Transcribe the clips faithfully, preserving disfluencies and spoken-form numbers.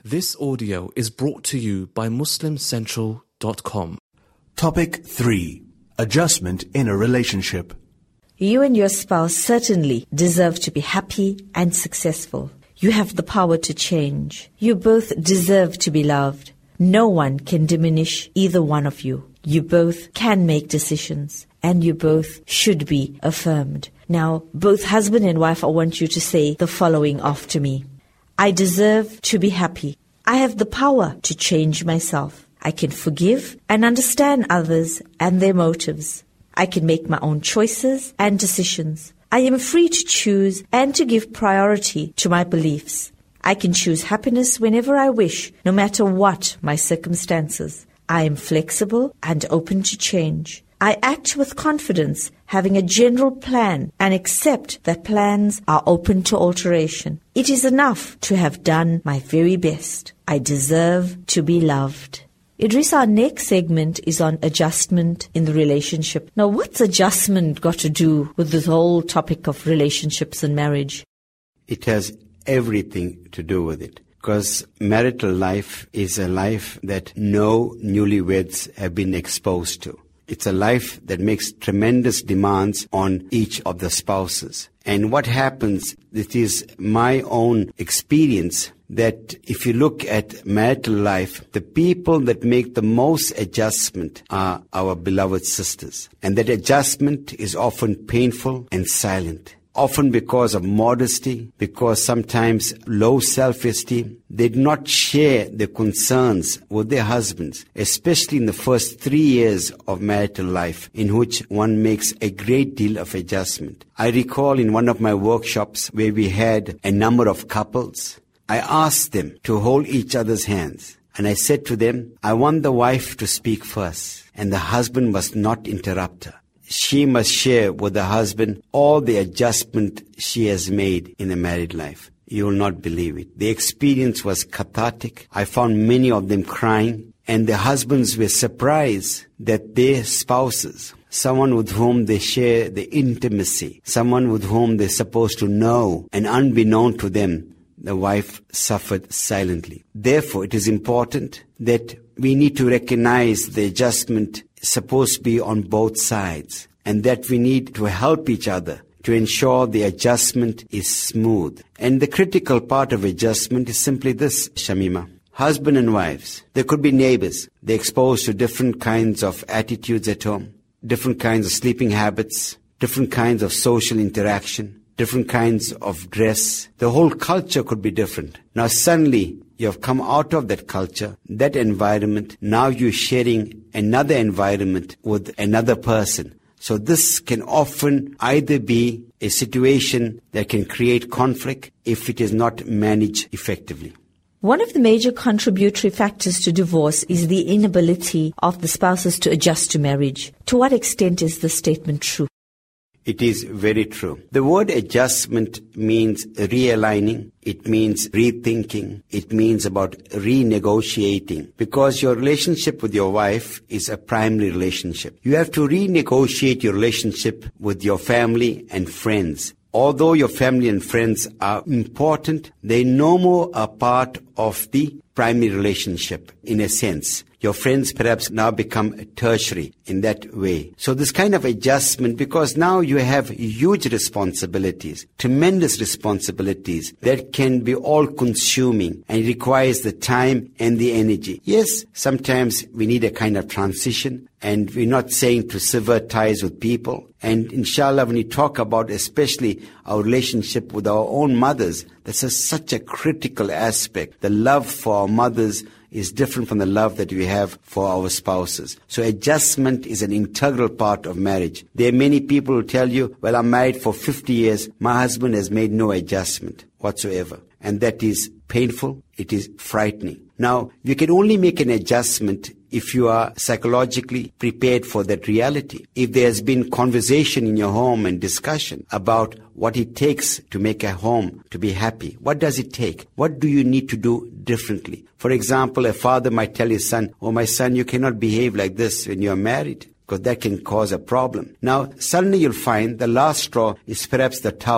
This audio is brought to you by muslim central dot com. Topic three. Adjustment in a relationship. You and your spouse certainly deserve to be happy and successful. You have the power to change. You both deserve to be loved. No one can diminish either one of you. You both can make decisions, and you both should be affirmed. Now, both husband and wife, I want you to say the following after me. I deserve to be happy. I have the power to change myself. I can forgive and understand others and their motives. I can make my own choices and decisions. I am free to choose and to give priority to my beliefs. I can choose happiness whenever I wish, no matter what my circumstances. I am flexible and open to change. I act with confidence, having a general plan, and accept that plans are open to alteration. It is enough to have done my very best. I deserve to be loved. Idris, our next segment is on adjustment in the relationship. Now, what's adjustment got to do with this whole topic of relationships and marriage? It has everything to do with it. Because marital life is a life that no newlyweds have been exposed to. It's a life that makes tremendous demands on each of the spouses. And what happens, it is my own experience, that if you look at marital life, the people that make the most adjustment are our beloved sisters. And that adjustment is often painful and silent. Often because of modesty, because sometimes low self-esteem, they do not share their concerns with their husbands, especially in the first three years of marital life, in which one makes a great deal of adjustment. I recall in one of my workshops where we had a number of couples, I asked them to hold each other's hands. And I said to them, I want the wife to speak first, and the husband must not interrupt her. She must share with the husband all the adjustment she has made in a married life. You will not believe it. The experience was cathartic. I found many of them crying, and the husbands were surprised that their spouses, someone with whom they share the intimacy, someone with whom they're supposed to know, and unbeknown to them, the wife suffered silently. Therefore, it is important that we need to recognize the adjustment supposed to be on both sides, and that we need to help each other to ensure the adjustment is smooth. And the critical part of adjustment is simply this, Shamima. Husband and wives, there could be neighbors. They're exposed to different kinds of attitudes at home, different kinds of sleeping habits, different kinds of social interaction, different kinds of dress. The whole culture could be different. Now suddenly, you have come out of that culture, that environment. Now you're sharing another environment with another person. So this can often either be a situation that can create conflict if it is not managed effectively. One of the major contributory factors to divorce is the inability of the spouses to adjust to marriage. To what extent is this statement true? It is very true. The word adjustment means realigning. It means rethinking. It means about renegotiating. Because your relationship with your wife is a primary relationship. You have to renegotiate your relationship with your family and friends. Although your family and friends are important, they no more are part of the primary relationship in a sense. Your friends perhaps now become tertiary in that way. So this kind of adjustment, because now you have huge responsibilities, tremendous responsibilities that can be all-consuming and requires the time and the energy. Yes, sometimes we need a kind of transition, and we're not saying to sever ties with people. And inshallah, when we talk about especially our relationship with our own mothers, that's a, such a critical aspect. The love for our mothers is different from the love that we have for our spouses. So adjustment is an integral part of marriage. There are many people who tell you, well, I'm married for fifty years. My husband has made no adjustment whatsoever. And that is painful. It is frightening. Now, you can only make an adjustment if you are psychologically prepared for that reality. If there has been conversation in your home and discussion about what it takes to make a home to be happy. What does it take? What do you need to do differently? For example, a father might tell his son, oh, my son, you cannot behave like this when you're married, because that can cause a problem. Now, suddenly you'll find the last straw is perhaps the towel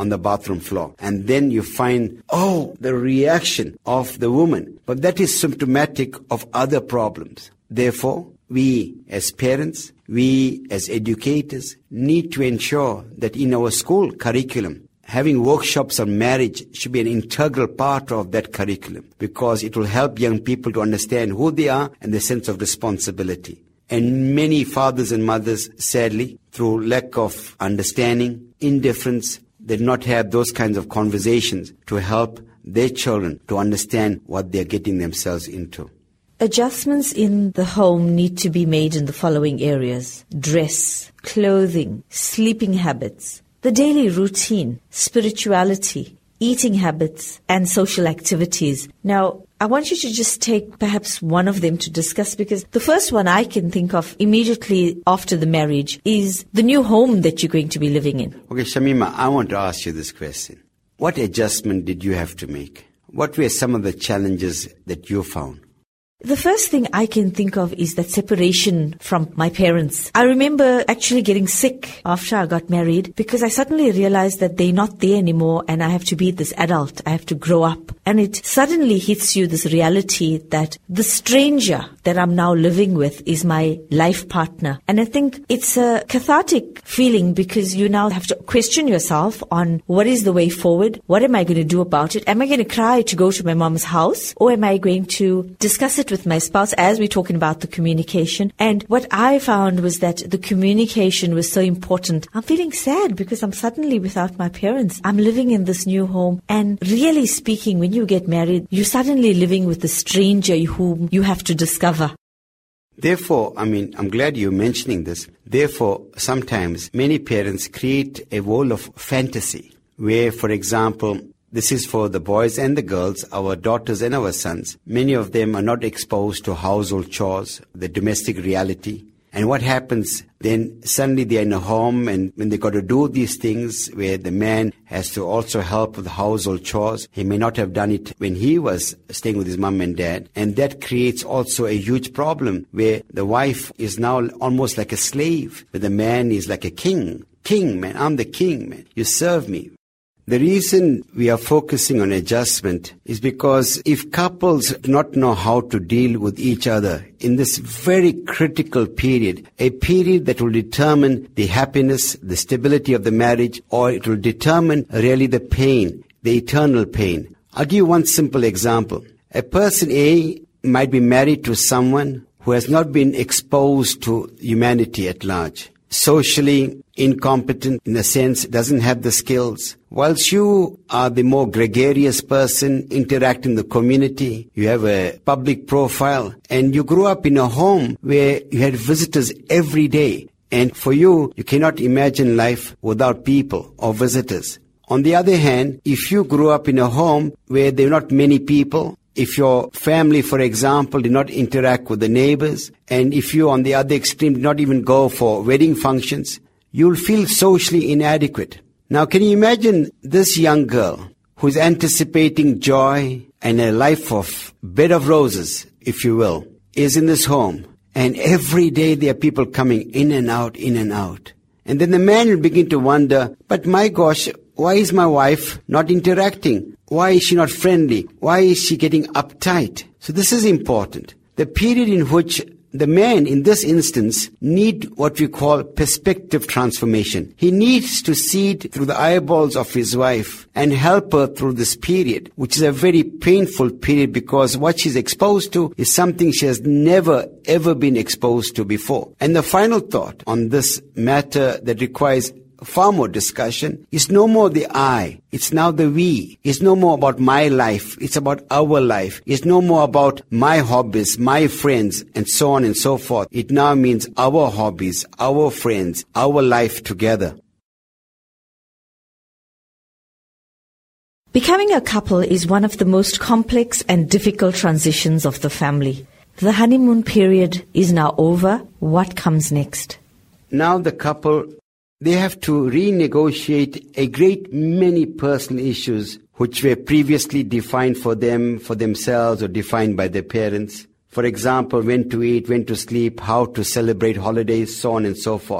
on the bathroom floor. And then you find, oh, the reaction of the woman. But that is symptomatic of other problems. Therefore, we as parents, we as educators need to ensure that in our school curriculum, having workshops on marriage should be an integral part of that curriculum, because it will help young people to understand who they are and their sense of responsibility. And many fathers and mothers, sadly, through lack of understanding, indifference, they do not have those kinds of conversations to help their children to understand what they're getting themselves into. Adjustments in the home need to be made in the following areas: dress, clothing, sleeping habits, the daily routine, spirituality, eating habits, and social activities. Now, I want you to just take perhaps one of them to discuss, because the first one I can think of immediately after the marriage is the new home that you're going to be living in. Okay, Shamima, I want to ask you this question. What adjustment did you have to make? What were some of the challenges that you found? The first thing I can think of is that separation from my parents. I remember actually getting sick after I got married, because I suddenly realized that they're not there anymore and I have to be this adult. I have to grow up. And it suddenly hits you this reality that the stranger that I'm now living with is my life partner. And I think it's a cathartic feeling, because you now have to question yourself on what is the way forward? What am I going to do about it? Am I going to cry to go to my mom's house, or am I going to discuss it with my spouse, as we're talking about the communication? And what I found was that the communication was so important. I'm feeling sad because I'm suddenly without my parents. I'm living in this new home. And really speaking, when you get married, you're suddenly living with a stranger whom you have to discover. Therefore, I mean, I'm glad you're mentioning this. Therefore, sometimes many parents create a world of fantasy where, for example, this is for the boys and the girls, our daughters and our sons. Many of them are not exposed to household chores, the domestic reality. And what happens then? Suddenly they're in a home, and when they got to do these things where the man has to also help with the household chores, he may not have done it when he was staying with his mom and dad. And that creates also a huge problem where the wife is now almost like a slave, where the man is like a king. King, man, I'm the king, man. You serve me. The reason we are focusing on adjustment is because if couples do not know how to deal with each other in this very critical period, a period that will determine the happiness, the stability of the marriage, or it will determine really the pain, the eternal pain. I'll give you one simple example. A person A might be married to someone who has not been exposed to humanity at large. Socially incompetent, in a sense, doesn't have the skills. Whilst you are the more gregarious person, interact in the community, you have a public profile, and you grew up in a home where you had visitors every day. And for you, you cannot imagine life without people or visitors. On the other hand, if you grew up in a home where there are not many people, if your family, for example, did not interact with the neighbors, and if you, on the other extreme, did not even go for wedding functions, you'll feel socially inadequate. Now, can you imagine this young girl who's anticipating joy and a life of bed of roses, if you will, is in this home, and every day there are people coming in and out, in and out. And then the man will begin to wonder, but my gosh, why is my wife not interacting? Why is she not friendly? Why is she getting uptight? So this is important. The period in which the man, in this instance, need what we call perspective transformation. He needs to see it through the eyeballs of his wife and help her through this period, which is a very painful period, because what she's exposed to is something she has never, ever been exposed to before. And the final thought on this matter that requires far more discussion is no more the I, it's now the we. It's no more about my life, it's about our life. It's no more about my hobbies, my friends, and so on and so forth. It now means our hobbies, our friends, our life together. Becoming a couple is one of the most complex and difficult transitions of the family. The honeymoon period is now over. What comes next? Now the couple, they have to renegotiate a great many personal issues which were previously defined for them, for themselves, or defined by their parents. For example, when to eat, when to sleep, how to celebrate holidays, so on and so forth.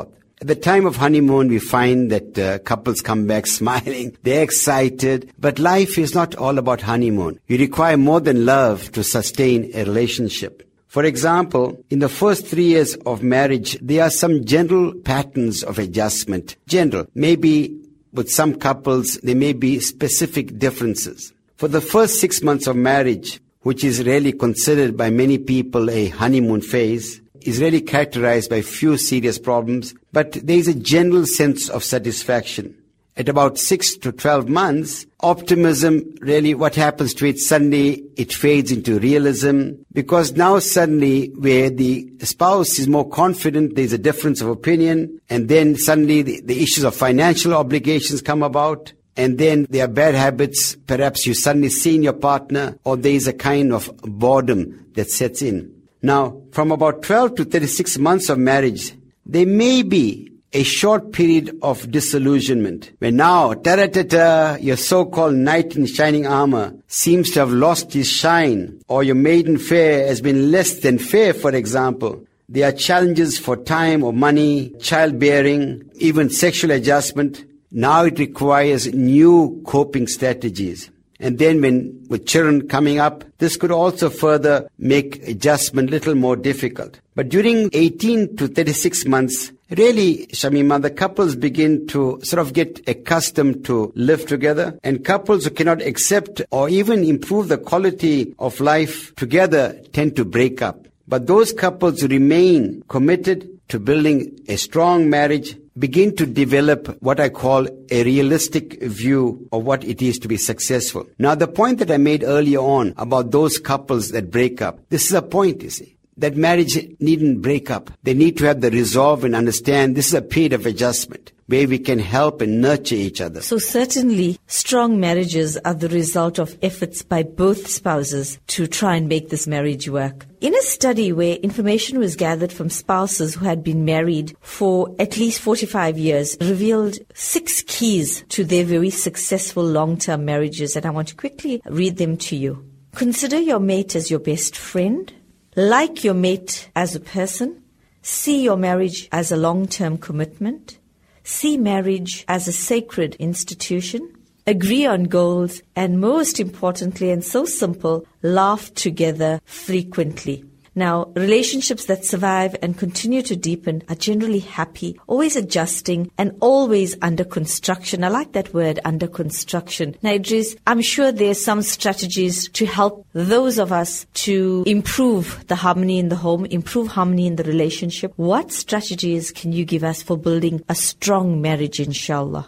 At the time of honeymoon, we find that uh, couples come back smiling. They're excited. But life is not all about honeymoon. You require more than love to sustain a relationship. For example, in the first three years of marriage, there are some general patterns of adjustment. General. Maybe with some couples, there may be specific differences. For the first six months of marriage, which is really considered by many people a honeymoon phase, is really characterized by few serious problems, but there is a general sense of satisfaction. At about six to twelve months, optimism, really what happens to it, suddenly it fades into realism, because now suddenly where the spouse is more confident, there's a difference of opinion, and then suddenly the, the issues of financial obligations come about, and then there are bad habits, perhaps you suddenly see in your partner, or there is a kind of boredom that sets in. Now, from about twelve to thirty-six months of marriage, there may be a short period of disillusionment, where now, ta-ra-ta-ta, your so-called knight in shining armor seems to have lost his shine, or your maiden fair has been less than fair, for example. There are challenges for time or money, childbearing, even sexual adjustment. Now it requires new coping strategies. And then when with children coming up, this could also further make adjustment a little more difficult. But during eighteen to thirty-six months, really, Shamima, the couples begin to sort of get accustomed to live together. And couples who cannot accept or even improve the quality of life together tend to break up. But those couples who remain committed to building a strong marriage begin to develop what I call a realistic view of what it is to be successful. Now, the point that I made earlier on about those couples that break up, this is a point, you see, that marriage needn't break up. They need to have the resolve and understand this is a period of adjustment where we can help and nurture each other. So certainly, strong marriages are the result of efforts by both spouses to try and make this marriage work. In a study where information was gathered from spouses who had been married for at least forty-five years, revealed six keys to their very successful long-term marriages, and I want to quickly read them to you. Consider your mate as your best friend. Like your mate as a person. See your marriage as a long-term commitment. See marriage as a sacred institution. Agree on goals. And most importantly, and so simple, laugh together frequently. Now, relationships that survive and continue to deepen are generally happy, always adjusting, and always under construction. I like that word, under construction. Now, Idris, I'm sure there's some strategies to help those of us to improve the harmony in the home, improve harmony in the relationship. What strategies can you give us for building a strong marriage, inshallah?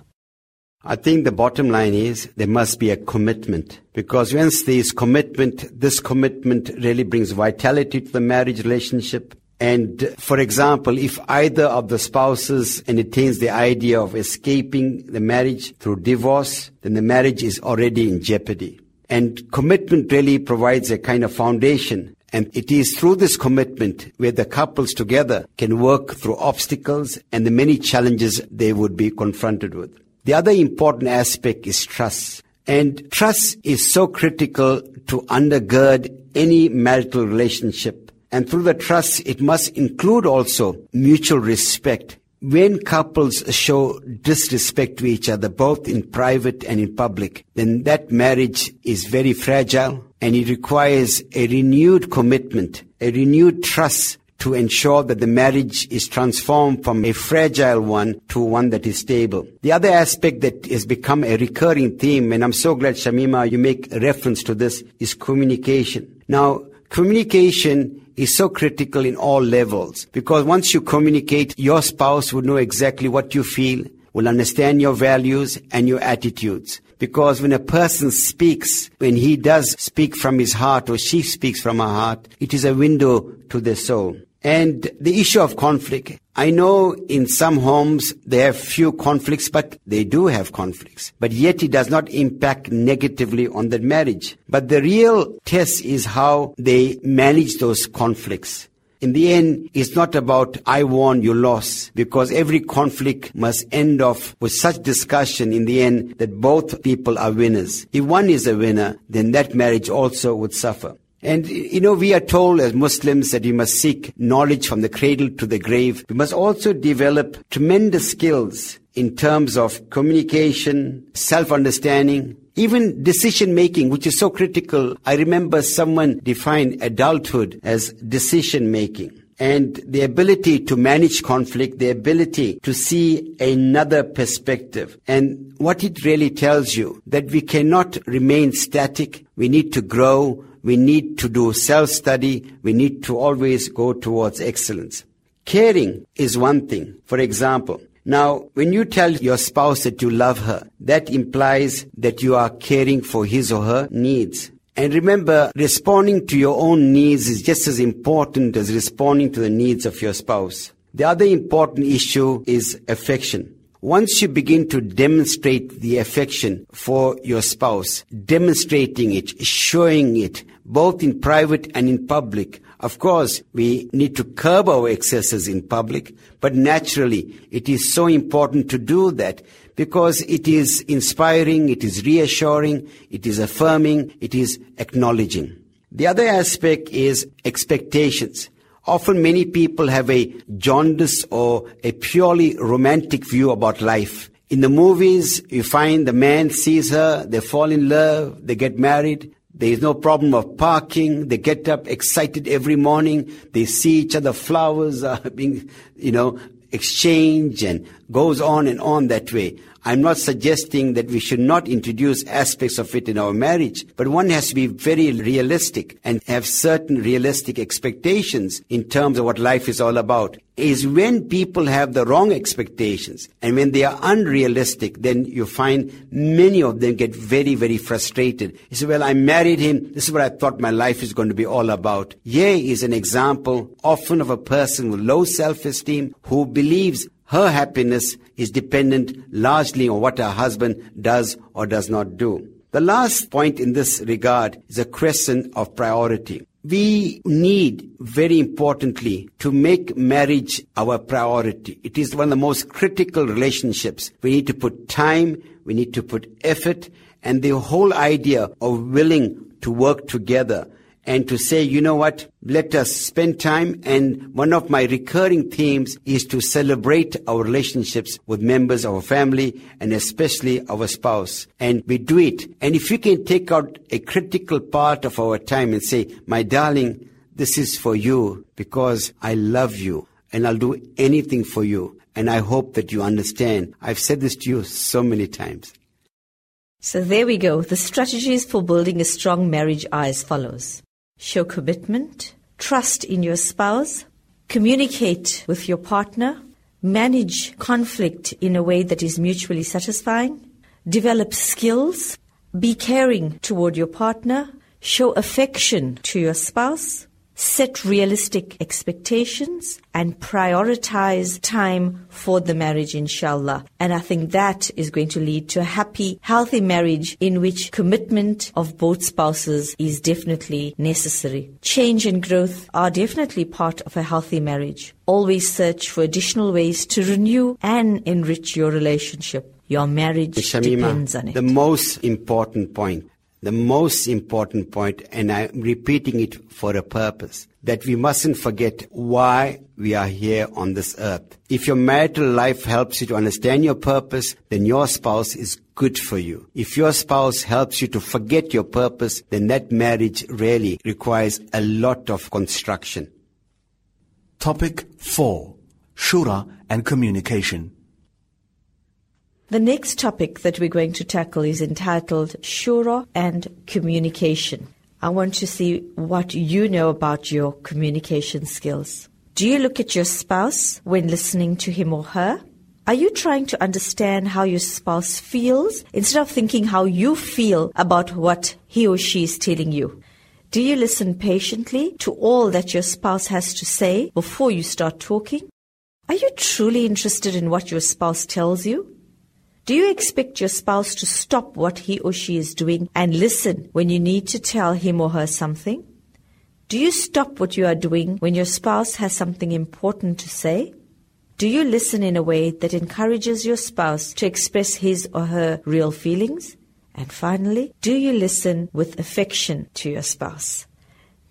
I think the bottom line is there must be a commitment, because once there is commitment, this commitment really brings vitality to the marriage relationship. And for example, if either of the spouses entertains the idea of escaping the marriage through divorce, then the marriage is already in jeopardy. And commitment really provides a kind of foundation. And it is through this commitment where the couples together can work through obstacles and the many challenges they would be confronted with. The other important aspect is trust. And trust is so critical to undergird any marital relationship. And through the trust, it must include also mutual respect. When couples show disrespect to each other, both in private and in public, then that marriage is very fragile, and it requires a renewed commitment, a renewed trust to ensure that the marriage is transformed from a fragile one to one that is stable. The other aspect that has become a recurring theme, and I'm so glad, Shamima, you make reference to this, is communication. Now, communication is so critical in all levels, because once you communicate, your spouse will know exactly what you feel, will understand your values and your attitudes. Because when a person speaks, when he does speak from his heart or she speaks from her heart, it is a window to the soul. And the issue of conflict, I know in some homes they have few conflicts, but they do have conflicts. But yet it does not impact negatively on that marriage. But the real test is how they manage those conflicts. In the end, it's not about I won, you lost, because every conflict must end off with such discussion in the end that both people are winners. If one is a winner, then that marriage also would suffer. And, you know, we are told as Muslims that we must seek knowledge from the cradle to the grave. We must also develop tremendous skills in terms of communication, self-understanding, even decision-making, which is so critical. I remember someone defined adulthood as decision-making. And the ability to manage conflict, the ability to see another perspective. And what it really tells you, that we cannot remain static. We need to grow. We need to do self-study. We need to always go towards excellence. Caring is one thing. For example, now, when you tell your spouse that you love her, that implies that you are caring for his or her needs. And remember, responding to your own needs is just as important as responding to the needs of your spouse. The other important issue is affection. Once you begin to demonstrate the affection for your spouse, demonstrating it, showing it, both in private and in public, of course, we need to curb our excesses in public, but naturally, it is so important to do that because it is inspiring, it is reassuring, it is affirming, it is acknowledging. The other aspect is expectations. Often many people have a jaundice or a purely romantic view about life. In the movies, you find the man sees her, they fall in love, they get married. There is no problem of parking. They get up excited every morning. They see each other. Flowers are being, you know, exchanged and goes on and on that way. I'm not suggesting that we should not introduce aspects of it in our marriage, but one has to be very realistic and have certain realistic expectations in terms of what life is all about. Is when people have the wrong expectations and when they are unrealistic, then you find many of them get very, very frustrated. You say, well, I married him. This is what I thought my life is going to be all about. Here is an example often of a person with low self-esteem who believes her happiness is dependent largely on what her husband does or does not do. The last point in this regard is a question of priority. We need, very importantly, to make marriage our priority. It is one of the most critical relationships. We need to put time, we need to put effort, and the whole idea of willing to work together and to say, you know what, let us spend time. And one of my recurring themes is to celebrate our relationships with members of our family and especially our spouse. And we do it. And if we can take out a critical part of our time and say, my darling, this is for you because I love you and I'll do anything for you. And I hope that you understand. I've said this to you so many times. So there we go. The strategies for building a strong marriage are as follows. Show commitment, trust in your spouse, communicate with your partner, manage conflict in a way that is mutually satisfying, develop skills, be caring toward your partner, show affection to your spouse, set realistic expectations, and prioritize time for the marriage, inshallah. And I think that is going to lead to a happy, healthy marriage in which commitment of both spouses is definitely necessary. Change and growth are definitely part of a healthy marriage. Always search for additional ways to renew and enrich your relationship. Your marriage Shamima, depends on it. The most important point. The most important point, and I'm repeating it for a purpose, that we mustn't forget why we are here on this earth. If your marital life helps you to understand your purpose, then your spouse is good for you. If your spouse helps you to forget your purpose, then that marriage really requires a lot of construction. Topic four. Shura and communication. The next topic that we're going to tackle is entitled Shura and Communication. I want to see what you know about your communication skills. Do you look at your spouse when listening to him or her? Are you trying to understand how your spouse feels instead of thinking how you feel about what he or she is telling you? Do you listen patiently to all that your spouse has to say before you start talking? Are you truly interested in what your spouse tells you? Do you expect your spouse to stop what he or she is doing and listen when you need to tell him or her something? Do you stop what you are doing when your spouse has something important to say? Do you listen in a way that encourages your spouse to express his or her real feelings? And finally, do you listen with affection to your spouse?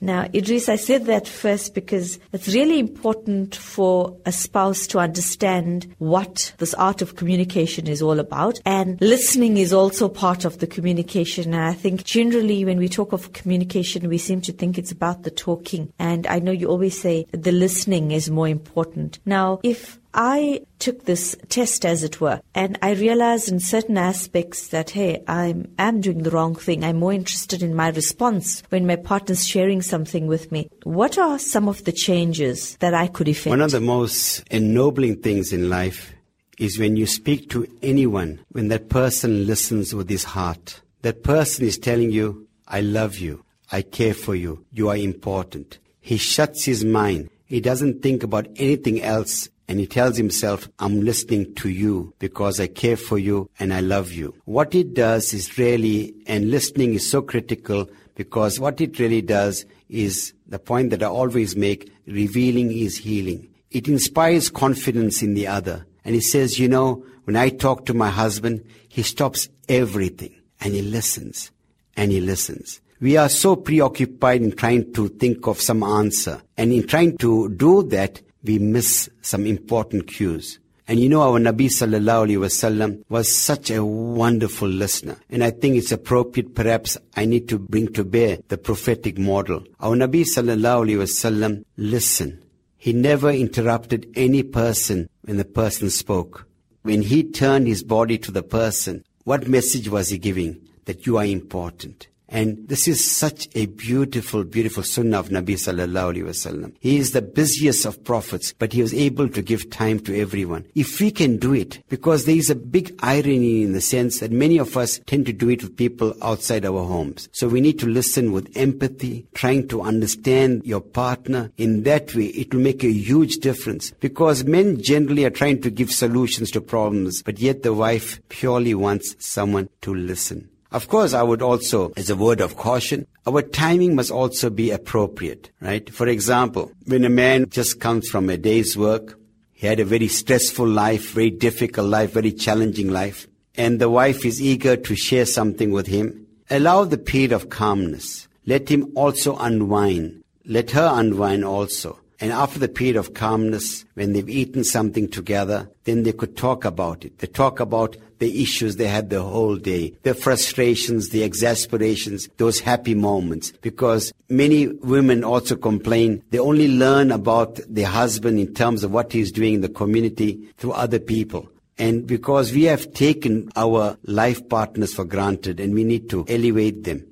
Now, Idris, I said that first because it's really important for a spouse to understand what this art of communication is all about. And listening is also part of the communication. And I think generally when we talk of communication, we seem to think it's about the talking. And I know you always say the listening is more important. Now, if I took this test, as it were, and I realized in certain aspects that, hey, I am doing the wrong thing. I'm more interested in my response when my partner's sharing something with me. What are some of the changes that I could effect? One of the most ennobling things in life is when you speak to anyone, when that person listens with his heart. That person is telling you, I love you, I care for you, you are important. He shuts his mind. He doesn't think about anything else. And he tells himself, I'm listening to you because I care for you and I love you. What it does is really, and listening is so critical because what it really does is the point that I always make, revealing is healing. It inspires confidence in the other. And he says, you know, when I talk to my husband, he stops everything and he listens and he listens. We are so preoccupied in trying to think of some answer. And in trying to do that, we miss some important cues. And you know, our Nabi sallallahu alaihi wasallam was such a wonderful listener. And I think it's appropriate, perhaps I need to bring to bear the prophetic model. Our Nabi sallallahu alaihi wasallam listened. He never interrupted any person when the person spoke. When he turned his body to the person, what message was he giving? That you are important. And this is such a beautiful, beautiful sunnah of Nabi sallallahu alaihi wasallam. He is the busiest of prophets, but he was able to give time to everyone. If we can do it, because there is a big irony in the sense that many of us tend to do it with people outside our homes. So we need to listen with empathy, trying to understand your partner. In that way, it will make a huge difference. Because men generally are trying to give solutions to problems, but yet the wife purely wants someone to listen. Of course, I would also, as a word of caution, our timing must also be appropriate, right? For example, when a man just comes from a day's work, he had a very stressful life, very difficult life, very challenging life, and the wife is eager to share something with him, allow the period of calmness. Let him also unwind. Let her unwind also. And after the period of calmness, when they've eaten something together, then they could talk about it. They talk about the issues they had the whole day, the frustrations, the exasperations, those happy moments. Because many women also complain they only learn about their husband in terms of what he's doing in the community through other people. And because we have taken our life partners for granted and we need to elevate them.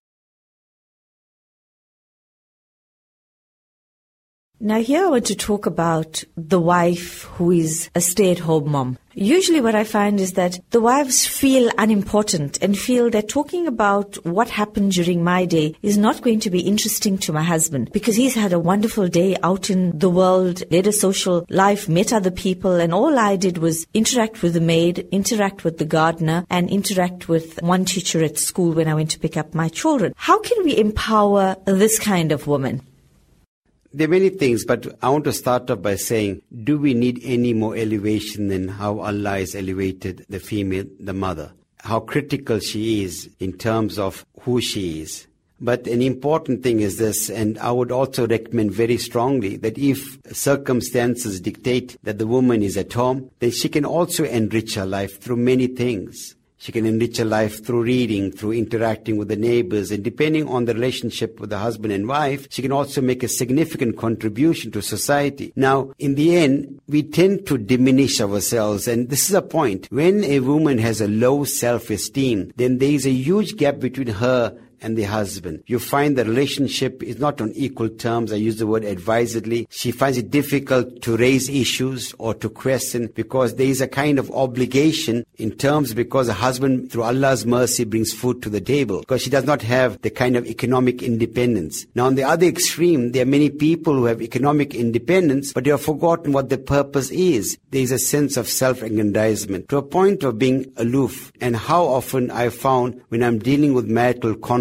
Now here I want to talk about the wife who is a stay-at-home mom. Usually what I find is that the wives feel unimportant and feel that talking about what happened during my day is not going to be interesting to my husband because he's had a wonderful day out in the world, led a social life, met other people, and all I did was interact with the maid, interact with the gardener, and interact with one teacher at school when I went to pick up my children. How can we empower this kind of woman? There are many things, but I want to start off by saying, do we need any more elevation than how Allah has elevated the female, the mother? How critical she is in terms of who she is. But an important thing is this, and I would also recommend very strongly that if circumstances dictate that the woman is at home, then she can also enrich her life through many things. She can enrich her life through reading, through interacting with the neighbors, and depending on the relationship with the husband and wife, she can also make a significant contribution to society. Now, in the end, we tend to diminish ourselves, and this is a point. When a woman has a low self-esteem, then there is a huge gap between her and the husband. You find the relationship is not on equal terms. I use the word advisedly. She finds it difficult to raise issues or to question because there is a kind of obligation in terms because a husband, through Allah's mercy, brings food to the table because she does not have the kind of economic independence. Now, on the other extreme, there are many people who have economic independence, but they have forgotten what the purpose is. There is a sense of self-aggrandizement to a point of being aloof. And how often I found when I'm dealing with marital conflict,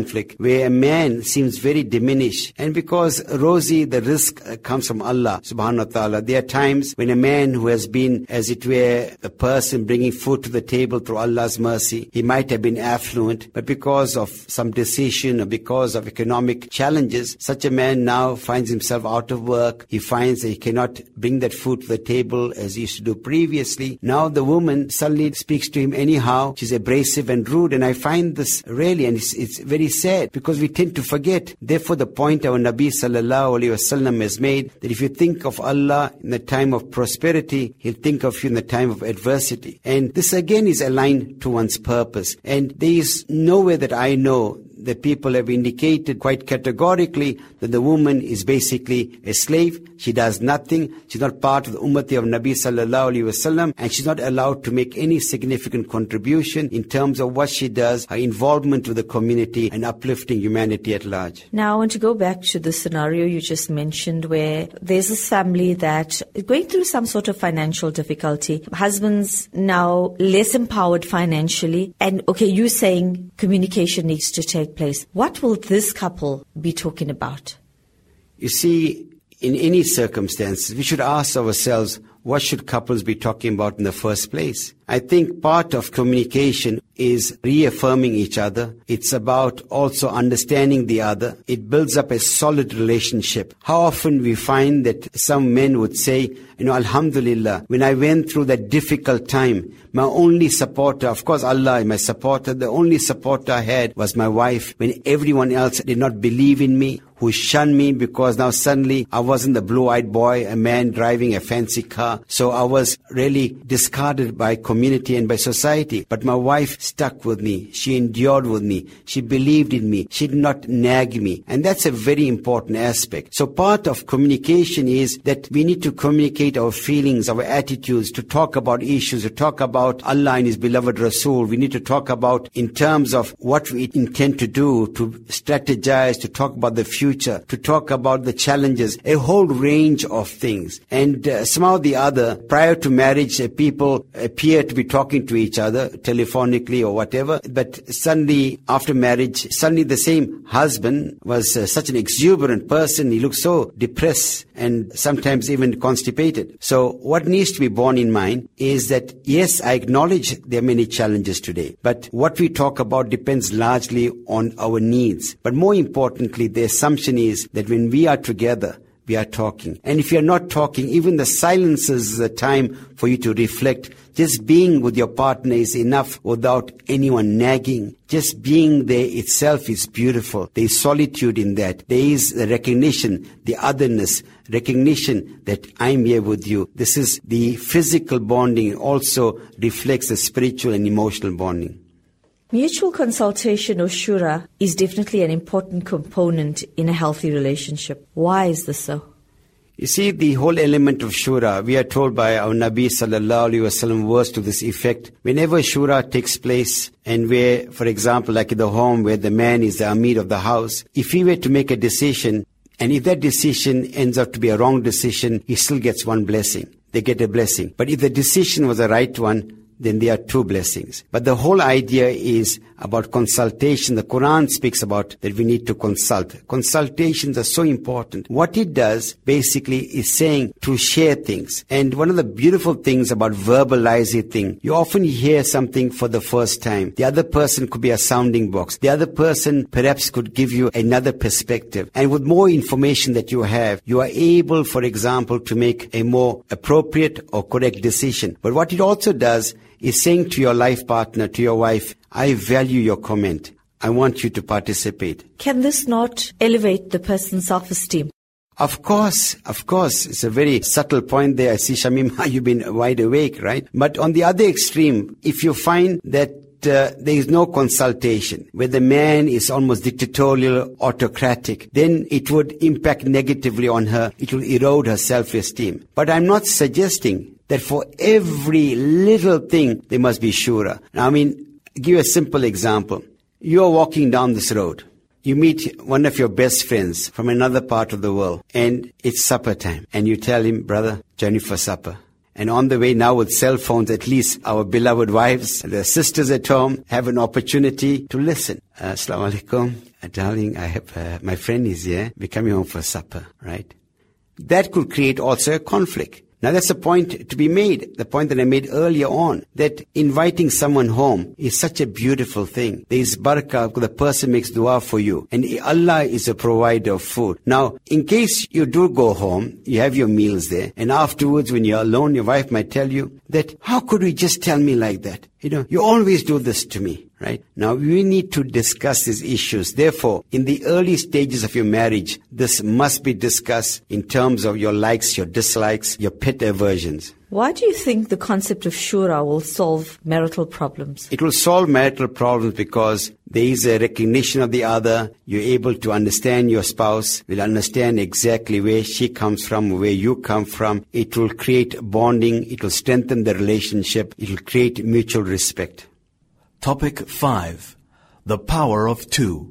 conflict where a man seems very diminished. And because, Rosie, the risk comes from Allah subhanahu wa ta'ala. There are times when a man who has been, as it were, a person bringing food to the table through Allah's mercy, he might have been affluent, but because of some decision or because of economic challenges, such a man now finds himself out of work. He finds that he cannot bring that food to the table as he used to do previously. Now the woman suddenly speaks to him anyhow. She's abrasive and rude, and I find this really, and it's, it's very sad because we tend to forget. Therefore, the point our Nabi sallallahu alaihi wasallam has made, that if you think of Allah in the time of prosperity, He'll think of you in the time of adversity. And this again is aligned to one's purpose. And there is nowhere that I know that people have indicated quite categorically that the woman is basically a slave. She does nothing. She's not part of the ummati of Nabi sallallahu alaihi wasallam, and she's not allowed to make any significant contribution in terms of what she does, her involvement with the community and uplifting humanity at large. Now I want to go back to the scenario you just mentioned where there's this family that is going through some sort of financial difficulty. Husband's now less empowered financially, and okay, you're saying communication needs to take place. What will this couple be talking about? You see, in any circumstances, we should ask ourselves, what should couples be talking about in the first place? I think part of communication is reaffirming each other. It's about also understanding the other. It builds up a solid relationship. How often we find that some men would say, you know, Alhamdulillah, when I went through that difficult time, my only supporter, of course Allah is my supporter, the only supporter I had was my wife. When everyone else did not believe in me, who shunned me because now suddenly I wasn't the blue-eyed boy, a man driving a fancy car. So I was really discarded by community and by society. But my wife stuck with me. She endured with me. She believed in me. She did not nag me. And that's a very important aspect. So part of communication is that we need to communicate our feelings, our attitudes, to talk about issues, to talk about Allah and His beloved Rasul. We need to talk about in terms of what we intend to do, to strategize, to talk about the future. Future, to talk about the challenges, a whole range of things. And uh, somehow or the other, prior to marriage, uh, people appear to be talking to each other telephonically or whatever. But suddenly, after marriage, suddenly the same husband was uh, such an exuberant person. He looked so depressed and sometimes even constipated. So what needs to be borne in mind is that, yes, I acknowledge there are many challenges today. But what we talk about depends largely on our needs. But more importantly, the assumption is that when we are together, we are talking. And if you are not talking, even the silence is a time for you to reflect. Just being with your partner is enough without anyone nagging. Just being there itself is beautiful. There is solitude in that. There is the recognition, the otherness, recognition that I'm here with you. This is the physical bonding. It also reflects the spiritual and emotional bonding. Mutual consultation or shura is definitely an important component in a healthy relationship. Why is this so? You see, the whole element of shura, we are told by our Nabi sallallahu alaihi wasallam words to this effect. Whenever shura takes place, and where, for example, like in the home where the man is the Amir of the house, if he were to make a decision, and if that decision ends up to be a wrong decision, he still gets one blessing. They get a blessing. But if the decision was the right one, then there are two blessings. But the whole idea is about consultation. The Quran speaks about that we need to consult. Consultations are so important. What it does basically is saying to share things. And one of the beautiful things about verbalizing things, you often hear something for the first time. The other person could be a sounding box. The other person perhaps could give you another perspective. And with more information that you have, you are able, for example, to make a more appropriate or correct decision. But what it also does is saying to your life partner, to your wife, I value your comment. I want you to participate. Can this not elevate the person's self-esteem? Of course, of course. It's a very subtle point there. I see, Shamim, you've been wide awake, right? But on the other extreme, if you find that Uh, there is no consultation, where the man is almost dictatorial, autocratic, then it would impact negatively on her. It will erode her self-esteem. But I'm not suggesting that for every little thing there must be shura. Now, I mean, give you a simple example. You are walking down this road. You meet one of your best friends from another part of the world, and it's supper time. And you tell him, brother, join me for supper. And on the way now with cell phones, at least our beloved wives, the sisters at home have an opportunity to listen. Uh, Assalamu alaikum. Uh, darling, I have, uh, my friend is here. We're coming home for supper, right? That could create also a conflict. Now that's a point to be made, the point that I made earlier on, that inviting someone home is such a beautiful thing. There is barakah, the person makes dua for you, and Allah is a provider of food. Now, in case you do go home, you have your meals there, and afterwards when you're alone, your wife might tell you that, how could you just tell me like that? You know, you always do this to me, right? Now, we need to discuss these issues. Therefore, in the early stages of your marriage, this must be discussed in terms of your likes, your dislikes, your pet aversions. Why do you think the concept of shura will solve marital problems? It will solve marital problems because there is a recognition of the other. You're able to understand your spouse, will understand exactly where she comes from, where you come from. It will create bonding. It will strengthen the relationship. It will create mutual respect. Topic five. The power of two.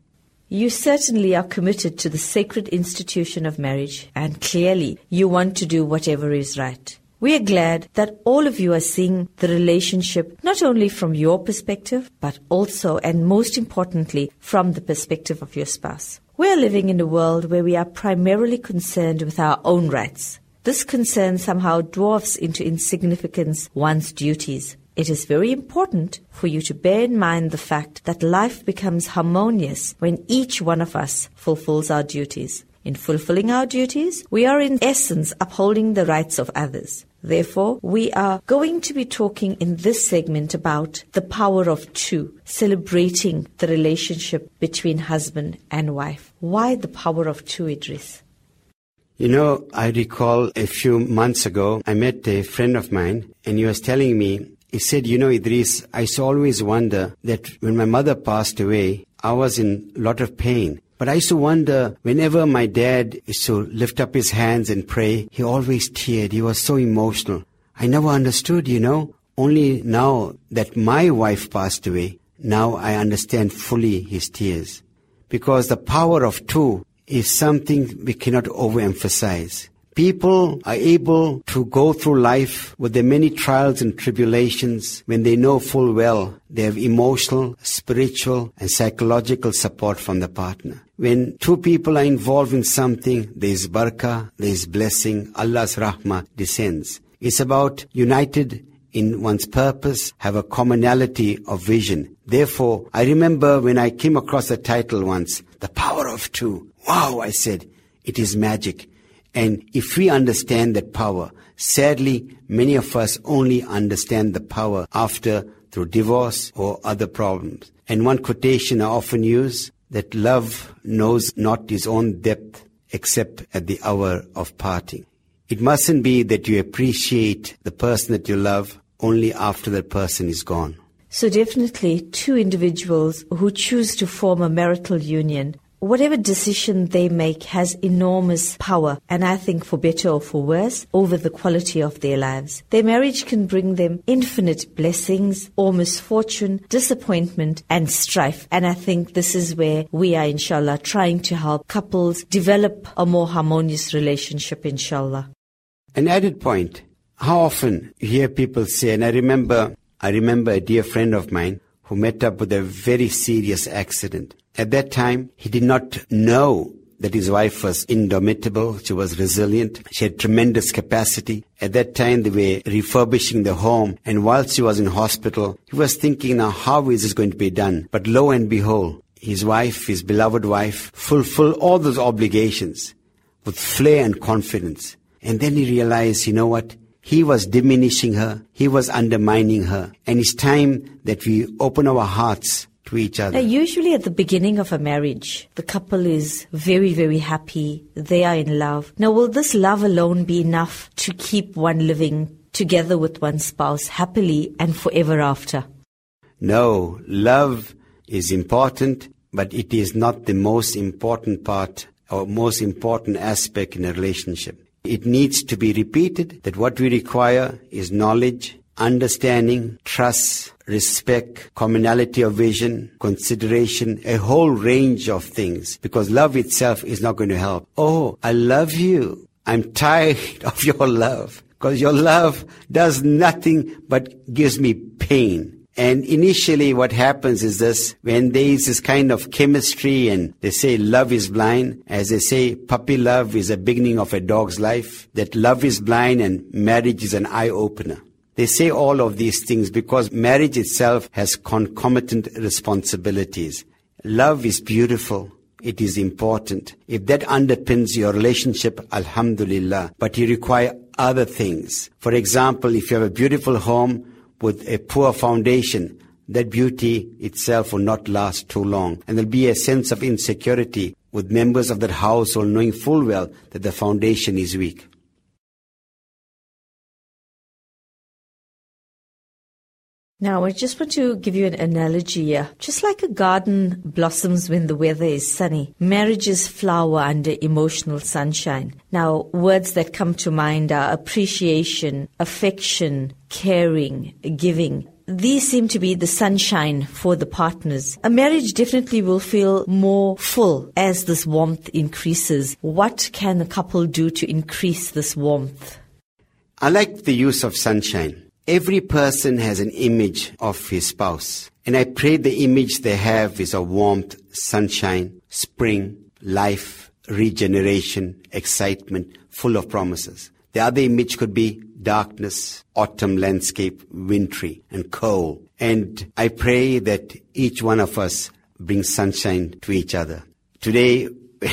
You certainly are committed to the sacred institution of marriage, and clearly you want to do whatever is right. We are glad that all of you are seeing the relationship not only from your perspective, but also and most importantly from the perspective of your spouse. We are living in a world where we are primarily concerned with our own rights. This concern somehow dwarfs into insignificance one's duties. It is very important for you to bear in mind the fact that life becomes harmonious when each one of us fulfills our duties. In fulfilling our duties, we are in essence upholding the rights of others. Therefore, we are going to be talking in this segment about the power of two, celebrating the relationship between husband and wife. Why the power of two, Idris? You know, I recall a few months ago, I met a friend of mine, and he was telling me, he said, you know, Idris, I used to always wonder that when my mother passed away, I was in a lot of pain. But I used to wonder, whenever my dad used to lift up his hands and pray, he always teared. He was so emotional. I never understood, you know. Only now that my wife passed away, now I understand fully his tears. Because the power of two is something we cannot overemphasize. People are able to go through life with the many trials and tribulations when they know full well they have emotional, spiritual, and psychological support from the partner. When two people are involved in something, there is barakah, there is blessing, Allah's rahmah descends. It's about united in one's purpose, have a commonality of vision. Therefore, I remember when I came across a title once, The Power of Two. Wow, I said, it is magic. And if we understand that power, sadly, many of us only understand the power after through divorce or other problems. And one quotation I often use, that love knows not its own depth except at the hour of parting. It mustn't be that you appreciate the person that you love only after that person is gone. So definitely two individuals who choose to form a marital union, whatever decision they make has enormous power, and I think for better or for worse, over the quality of their lives. Their marriage can bring them infinite blessings or misfortune, disappointment and strife. And I think this is where we are, inshallah, trying to help couples develop a more harmonious relationship, inshallah. An added point, how often you hear people say, and I remember, I remember a dear friend of mine who met up with a very serious accident. At that time, he did not know that his wife was indomitable. She was resilient. She had tremendous capacity. At that time, they were refurbishing the home. And while she was in hospital, he was thinking, now, how is this going to be done? But lo and behold, his wife, his beloved wife, fulfilled all those obligations with flair and confidence. And then he realized, you know what? He was diminishing her. He was undermining her. And it's time that we open our hearts to each other. Now, usually at the beginning of a marriage, the couple is very, very happy. They are in love. Now, will this love alone be enough to keep one living together with one spouse happily and forever after? No, love is important, but it is not the most important part or most important aspect in a relationship. It needs to be repeated that what we require is knowledge, understanding, trust, respect, commonality of vision, consideration, a whole range of things. Because love itself is not going to help. Oh, I love you. I'm tired of your love. because your love does nothing but gives me pain. And initially what happens is this, when there is this kind of chemistry and they say love is blind, as they say puppy love is the beginning of a dog's life, that love is blind and marriage is an eye-opener. They say all of these things because marriage itself has concomitant responsibilities. Love is beautiful. It is important. If that underpins your relationship, alhamdulillah, but you require other things. For example, if you have a beautiful home with a poor foundation, that beauty itself will not last too long. And there'll be a sense of insecurity with members of that household knowing full well that the foundation is weak. Now, I just want to give you an analogy here. Just like a garden blossoms when the weather is sunny, marriages flower under emotional sunshine. Now, words that come to mind are appreciation, affection, caring, giving. These seem to be the sunshine for the partners. A marriage definitely will feel more full as this warmth increases. What can a couple do to increase this warmth? I like the use of sunshine. Every person has an image of his spouse. And I pray the image they have is of warmth, sunshine, spring, life, regeneration, excitement, full of promises. The other image could be darkness, autumn landscape, wintry and cold. And I pray that each one of us brings sunshine to each other. Today,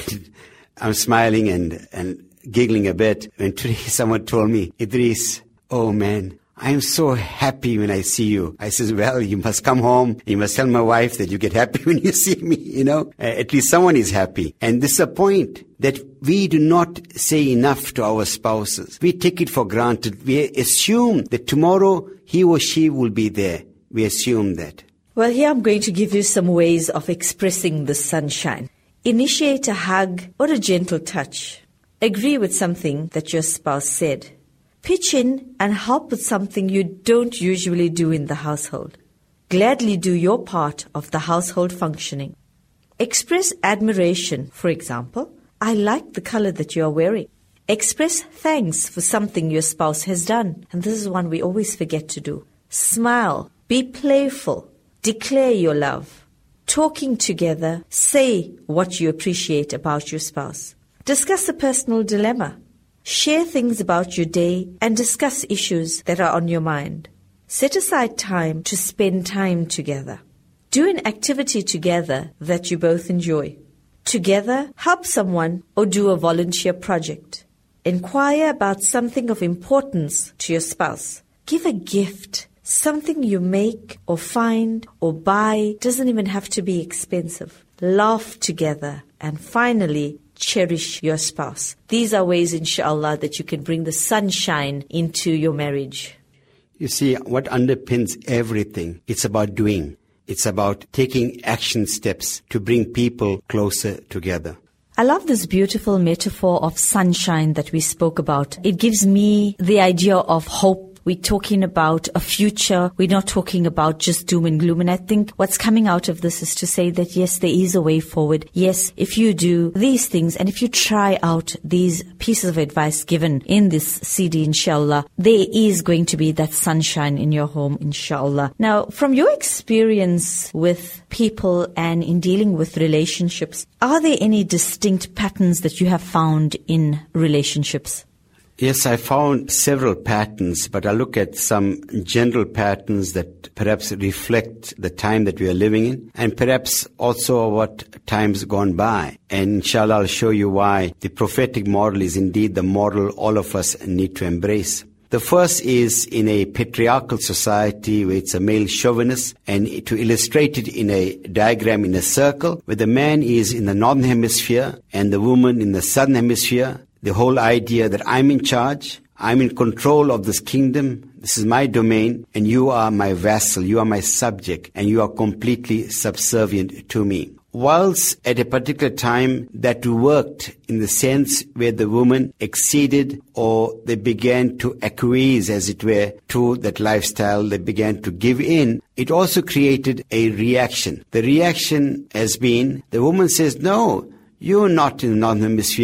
I'm smiling and, and giggling a bit. And today someone told me, Idris, oh man, I'm so happy when I see you. I says, well, you must come home. You must tell my wife that you get happy when you see me, you know. Uh, at least someone is happy. And this is a point that we do not say enough to our spouses. We take it for granted. We assume that tomorrow he or she will be there. We assume that. Well, here I'm going to give you some ways of expressing the sunshine. Initiate a hug or a gentle touch. Agree with something that your spouse said. Pitch in and help with something you don't usually do in the household. Gladly do your part of the household functioning. Express admiration, for example, I like the color that you are wearing. Express thanks for something your spouse has done. And this is one we always forget to do. Smile, be playful, declare your love. Talking together, say what you appreciate about your spouse. Discuss a personal dilemma. Share things about your day and discuss issues that are on your mind. Set aside time to spend time together. Do an activity together that you both enjoy. Together, help someone or do a volunteer project. Inquire about something of importance to your spouse. Give a gift. Something you make or find or buy doesn't even have to be expensive. Laugh together. And finally, cherish your spouse. These are ways, inshallah, that you can bring the sunshine into your marriage. You see, what underpins everything, it's about doing. It's about taking action steps to bring people closer together. I love this beautiful metaphor of sunshine that we spoke about. It gives me the idea of hope. We're talking about a future. We're not talking about just doom and gloom. And I think what's coming out of this is to say that, yes, there is a way forward. Yes, if you do these things and if you try out these pieces of advice given in this C D, inshallah, there is going to be that sunshine in your home, inshallah. Now, from your experience with people and in dealing with relationships, are there any distinct patterns that you have found in relationships? Yes, I found several patterns, but I look at some general patterns that perhaps reflect the time that we are living in and perhaps also what times gone by. And inshallah, I'll show you why the prophetic model is indeed the model all of us need to embrace. The first is in a patriarchal society where it's a male chauvinist, and to illustrate it in a diagram in a circle where the man is in the northern hemisphere and the woman in the southern hemisphere. The whole idea that I'm in charge, I'm in control of this kingdom, this is my domain, and you are my vassal, you are my subject, and you are completely subservient to me. Whilst at a particular time that worked in the sense where the woman acceded or they began to acquiesce, as it were, to that lifestyle, they began to give in, it also created a reaction. The reaction has been, the woman says, no, you're not in the northern hemisphere.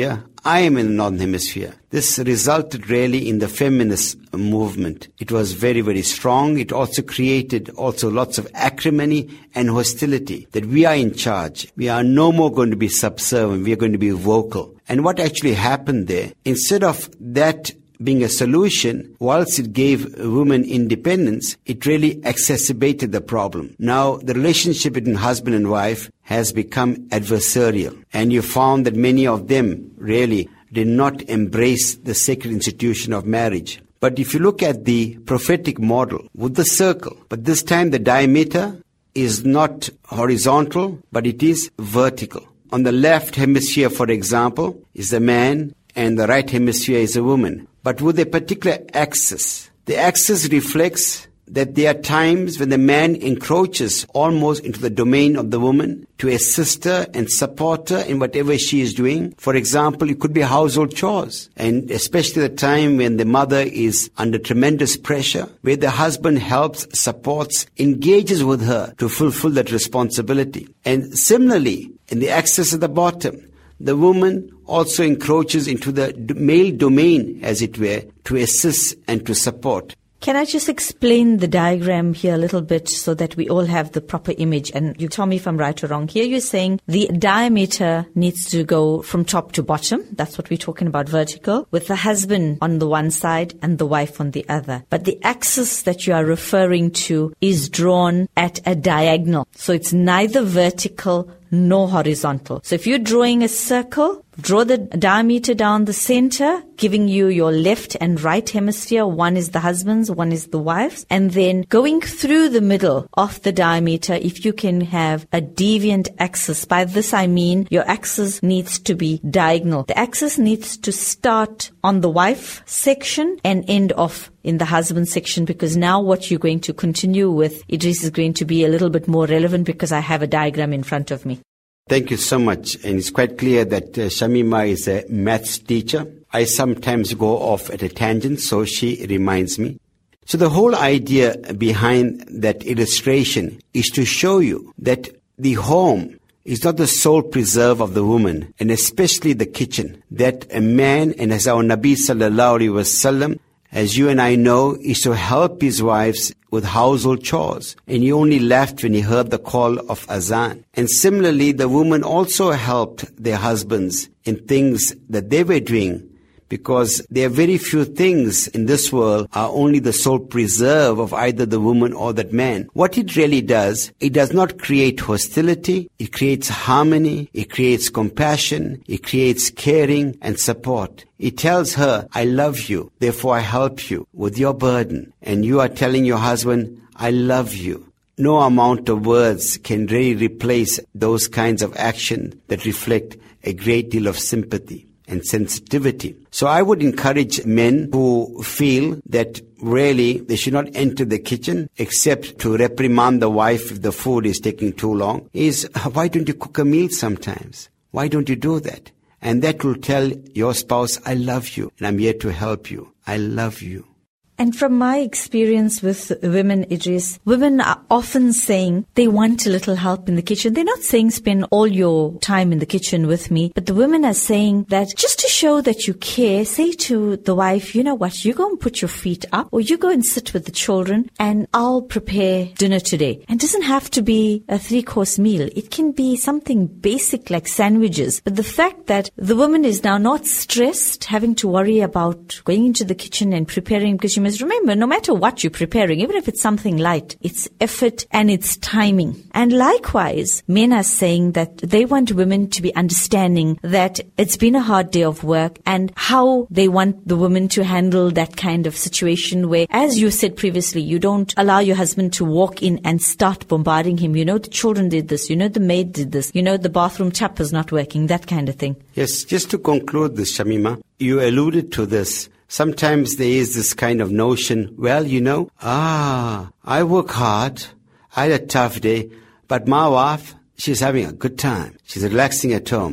I am in the Northern Hemisphere. This resulted really in the feminist movement. It was very, very strong. It also created also lots of acrimony and hostility, that we are in charge. We are no more going to be subservient. We are going to be vocal. And what actually happened there, instead of that being a solution, whilst it gave women independence, it really exacerbated the problem. Now, the relationship between husband and wife has become adversarial. And you found that many of them really did not embrace the sacred institution of marriage. But if you look at the prophetic model with the circle, but this time the diameter is not horizontal, but it is vertical. On the left hemisphere, for example, is the man, and the right hemisphere is a woman, but with a particular axis. The axis reflects that there are times when the man encroaches almost into the domain of the woman to assist her and support her in whatever she is doing. For example, it could be household chores, and especially the time when the mother is under tremendous pressure, where the husband helps, supports, engages with her to fulfill that responsibility. And similarly, in the axis at the bottom, the woman also encroaches into the male domain, as it were, to assist and to support. Can I just explain the diagram here a little bit so that we all have the proper image? And you tell me if I'm right or wrong. Here you're saying the diameter needs to go from top to bottom. That's what we're talking about, vertical, with the husband on the one side and the wife on the other. But the axis that you are referring to is drawn at a diagonal. So it's neither vertical nor horizontal. So if you're drawing a circle, draw the diameter down the center, giving you your left and right hemisphere. One is the husband's, one is the wife's. And then going through the middle of the diameter, if you can have a deviant axis. By this I mean your axis needs to be diagonal. The axis needs to start on the wife section and end off in the husband section, because now what you're going to continue with, Idris, is going to be a little bit more relevant because I have a diagram in front of me. Thank you so much. And it's quite clear that uh, Shamima is a maths teacher. I sometimes go off at a tangent, so she reminds me. So the whole idea behind that illustration is to show you that the home is not the sole preserve of the woman, and especially the kitchen. That a man, and as our Nabi sallallahu alaihi wasallam, as you and I know, is to help his wives with household chores. And he only left when he heard the call of azan. And similarly, the women also helped their husbands in things that they were doing, because there are very few things in this world are only the sole preserve of either the woman or that man. What it really does, it does not create hostility, it creates harmony, it creates compassion, it creates caring and support. It tells her, I love you, therefore I help you with your burden. And you are telling your husband, I love you. No amount of words can really replace those kinds of action that reflect a great deal of sympathy and sensitivity. So I would encourage men who feel that really they should not enter the kitchen except to reprimand the wife if the food is taking too long, is why don't you cook a meal sometimes? Why don't you do that? And that will tell your spouse, I love you and I'm here to help you. I love you. And from my experience with women, Idris, women are often saying they want a little help in the kitchen. They're not saying spend all your time in the kitchen with me, but the women are saying that just to show that you care, say to the wife, you know what, you go and put your feet up, or you go and sit with the children and I'll prepare dinner today. And it doesn't have to be a three-course meal. It can be something basic like sandwiches. But the fact that the woman is now not stressed, having to worry about going into the kitchen and preparing, because you must remember, no matter what you're preparing, even if it's something light, it's effort and it's timing. And likewise, men are saying that they want women to be understanding that it's been a hard day of work, and how they want the woman to handle that kind of situation where, as you said previously, you don't allow your husband to walk in and start bombarding him. You know, the children did this. You know, the maid did this. You know, the bathroom tap is not working, that kind of thing. Yes, just to conclude this, Shamima, you alluded to this. Sometimes there is this kind of notion, well, you know, ah, I work hard, I had a tough day, but my wife, she's having a good time. She's relaxing at home.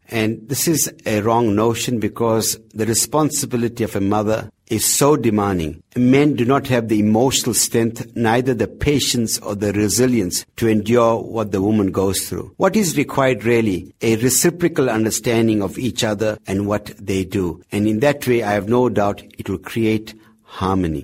And this is a wrong notion because the responsibility of a mother is so demanding. Men do not have the emotional strength, neither the patience or the resilience to endure what the woman goes through. What is required really? A reciprocal understanding of each other and what they do. And in that way, I have no doubt it will create harmony.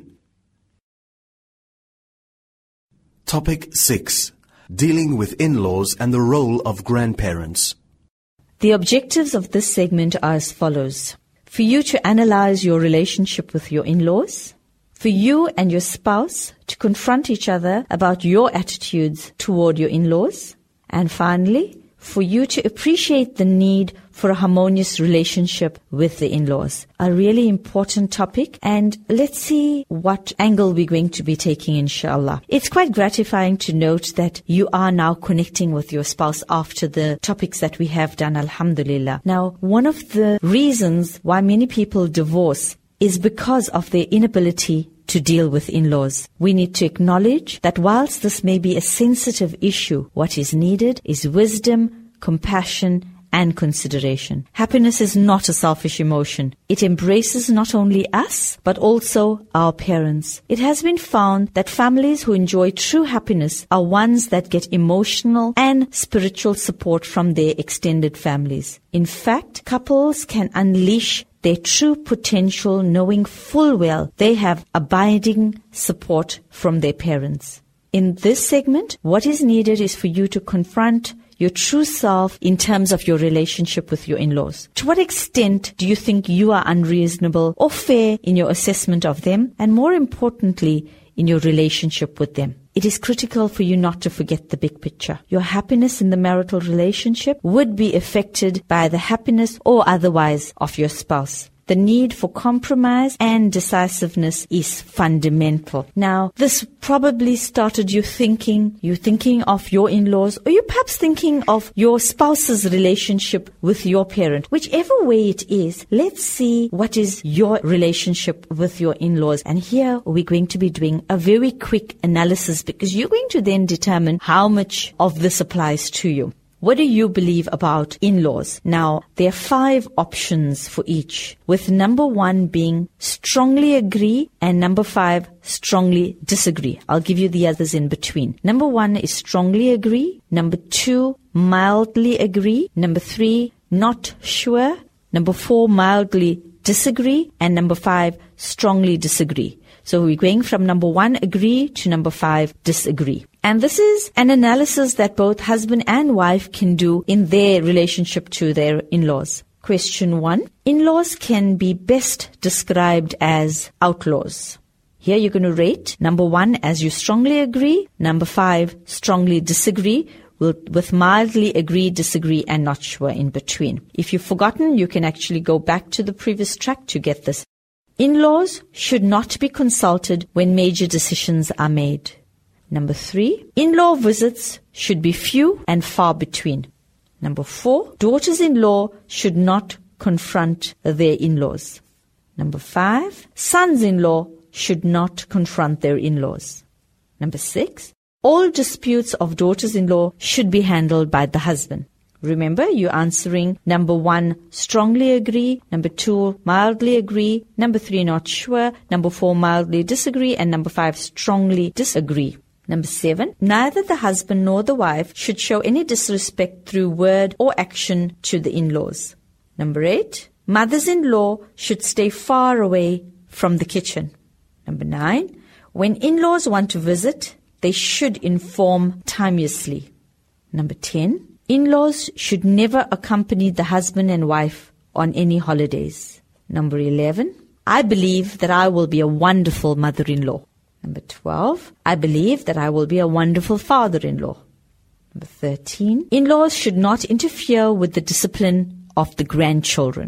Topic six. Dealing with in-laws and the role of grandparents. The objectives of this segment are as follows. For you to analyze your relationship with your in-laws. For you and your spouse to confront each other about your attitudes toward your in-laws. And finally, for you to appreciate the need for a harmonious relationship with the in-laws. A really important topic, and let's see what angle we're going to be taking, inshallah. It's quite gratifying to note that you are now connecting with your spouse after the topics that we have done, alhamdulillah. Now, one of the reasons why many people divorce is because of their inability to deal with in-laws. We need to acknowledge that whilst this may be a sensitive issue, what is needed is wisdom, compassion, and consideration. Happiness is not a selfish emotion. It embraces not only us, but also our parents. It has been found that families who enjoy true happiness are ones that get emotional and spiritual support from their extended families. In fact, couples can unleash their true potential knowing full well they have abiding support from their parents. In this segment, what is needed is for you to confront your true self in terms of your relationship with your in-laws. To what extent do you think you are unreasonable or fair in your assessment of them, and more importantly, in your relationship with them? It is critical for you not to forget the big picture. Your happiness in the marital relationship would be affected by the happiness or otherwise of your spouse. The need for compromise and decisiveness is fundamental. Now, this probably started you thinking, you thinking of your in-laws, or you're perhaps thinking of your spouse's relationship with your parent. Whichever way it is, let's see what is your relationship with your in-laws. And here we're going to be doing a very quick analysis because you're going to then determine how much of this applies to you. What do you believe about in-laws? Now, there are five options for each, with number one being strongly agree and number five, strongly disagree. I'll give you the others in between. Number one is strongly agree. Number two, mildly agree. Number three, not sure. Number four, mildly disagree. And number five, strongly disagree. So we're going from number one, agree, to number five, disagree. And this is an analysis that both husband and wife can do in their relationship to their in-laws. Question one. In-laws can be best described as outlaws. Here you're going to rate number one as you strongly agree, number five, strongly disagree, with mildly agree, disagree, and not sure in between. If you've forgotten, you can actually go back to the previous track to get this. In-laws should not be consulted when major decisions are made. Number three, in-law visits should be few and far between. Number four, daughters-in-law should not confront their in-laws. Number five, sons-in-law should not confront their in-laws. Number six, all disputes of daughters-in-law should be handled by the husband. Remember, you're answering number one, strongly agree, number two, mildly agree, number three, not sure, number four, mildly disagree, and number five, strongly disagree. Number seven, neither the husband nor the wife should show any disrespect through word or action to the in-laws. Number eight, mothers-in-law should stay far away from the kitchen. Number nine, when in-laws want to visit, they should inform timeously. Number ten, in-laws should never accompany the husband and wife on any holidays. Number eleven, I believe that I will be a wonderful mother-in-law. Number twelve, I believe that I will be a wonderful father-in-law. Number thirteen, in-laws should not interfere with the discipline of the grandchildren.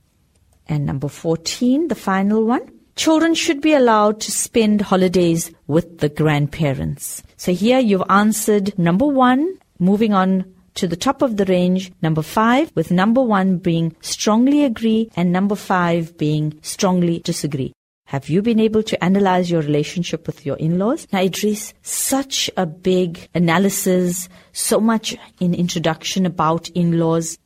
And number fourteen, the final one, children should be allowed to spend holidays with the grandparents. So here you've answered number one, moving on to the top of the range, number five, with number one being strongly agree and number five being strongly disagree. Have you been able to analyze your relationship with your in-laws? Now, Idris, such a big analysis, so much in introduction about in-laws.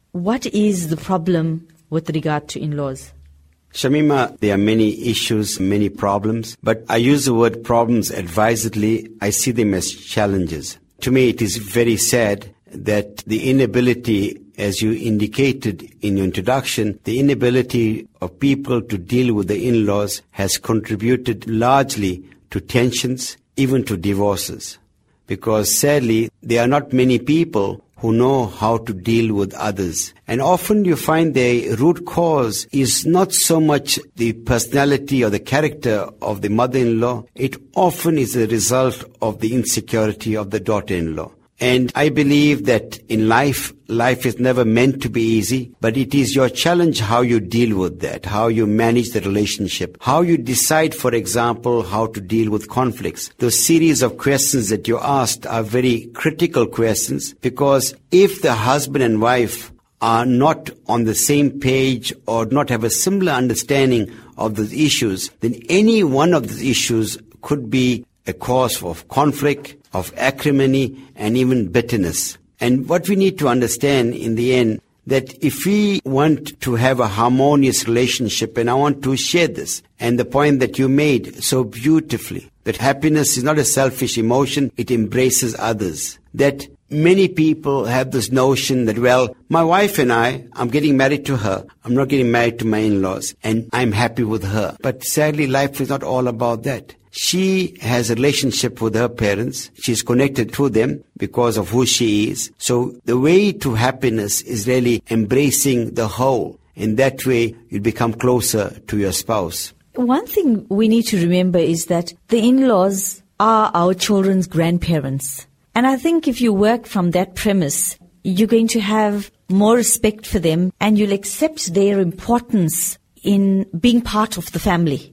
What is the problem with regard to in-laws? Shamima, there are many issues, many problems, but I use the word problems advisedly. I see them as challenges. To me, it is very sad that the inability, as you indicated in your introduction, the inability of people to deal with the in-laws has contributed largely to tensions, even to divorces. Because sadly, there are not many people who know how to deal with others. And often you find the root cause is not so much the personality or the character of the mother-in-law. It often is a result of the insecurity of the daughter-in-law. And I believe that in life, life is never meant to be easy, but it is your challenge how you deal with that, how you manage the relationship, how you decide, for example, how to deal with conflicts. Those series of questions that you asked are very critical questions, because if the husband and wife are not on the same page or not have a similar understanding of those issues, then any one of these issues could be a cause of conflict, of acrimony, and even bitterness. And what we need to understand in the end, that if we want to have a harmonious relationship, and I want to share this, and the point that you made so beautifully, that happiness is not a selfish emotion, it embraces others. That many people have this notion that, well, my wife and I, I'm getting married to her, I'm not getting married to my in-laws, and I'm happy with her. But sadly, life is not all about that. She has a relationship with her parents. She's connected to them because of who she is. So the way to happiness is really embracing the whole. In that way, you become closer to your spouse. One thing we need to remember is that the in-laws are our children's grandparents. And I think if you work from that premise, you're going to have more respect for them and you'll accept their importance in being part of the family.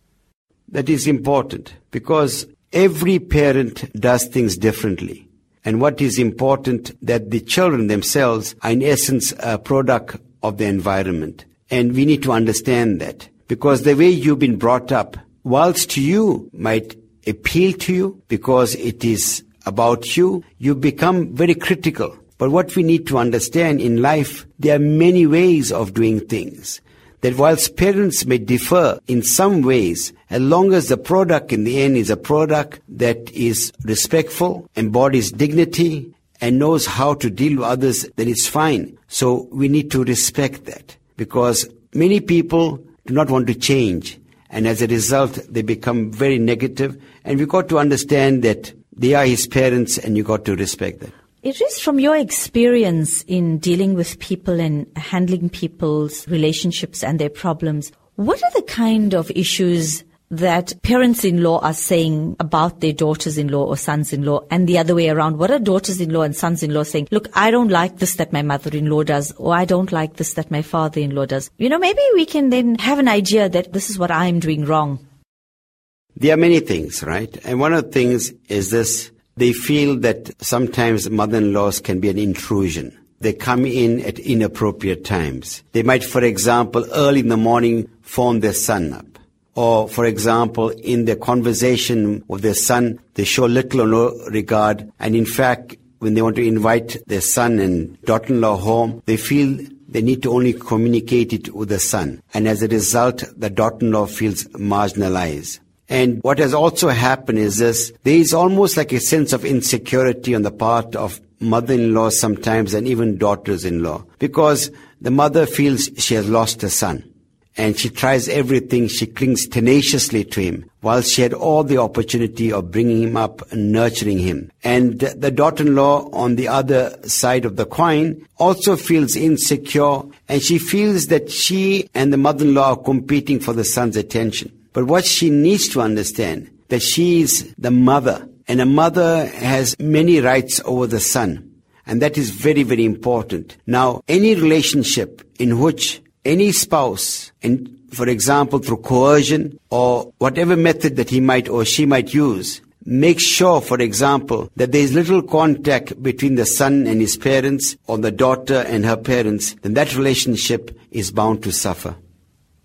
That is important, because every parent does things differently. And what is important, that the children themselves are in essence a product of the environment. And we need to understand that, because the way you've been brought up, whilst to you might appeal to you because it is about you, you become very critical. But what we need to understand in life, there are many ways of doing things. That whilst parents may differ in some ways, as long as the product in the end is a product that is respectful, embodies dignity, and knows how to deal with others, then it's fine. So we need to respect that, because many people do not want to change. And as a result, they become very negative. And we've got to understand that they are his parents, and you've got to respect that. It is from your experience in dealing with people and handling people's relationships and their problems, what are the kind of issues that parents-in-law are saying about their daughters-in-law or sons-in-law, and the other way around? What are daughters-in-law and sons-in-law saying? Look, I don't like this that my mother-in-law does, or I don't like this that my father-in-law does. You know, maybe we can then have an idea that this is what I'm doing wrong. There are many things, right? And one of the things is this. They feel that sometimes mother-in-laws can be an intrusion. They come in at inappropriate times. They might, for example, early in the morning phone their son up. Or, for example, in their conversation with their son, they show little or no regard. And in fact, when they want to invite their son and daughter-in-law home, they feel they need to only communicate it with the son. And as a result, the daughter-in-law feels marginalized. And what has also happened is this, there is almost like a sense of insecurity on the part of mother-in-law sometimes, and even daughters-in-law, because the mother feels she has lost her son. And she tries everything, she clings tenaciously to him, while she had all the opportunity of bringing him up and nurturing him. And the daughter-in-law, on the other side of the coin, also feels insecure, and she feels that she and the mother-in-law are competing for the son's attention. But what she needs to understand, that she is the mother, and a mother has many rights over the son. And that is very, very important. Now, any relationship in which any spouse, and for example, through coercion or whatever method that he might or she might use, make sure, for example, that there is little contact between the son and his parents or the daughter and her parents, then that relationship is bound to suffer.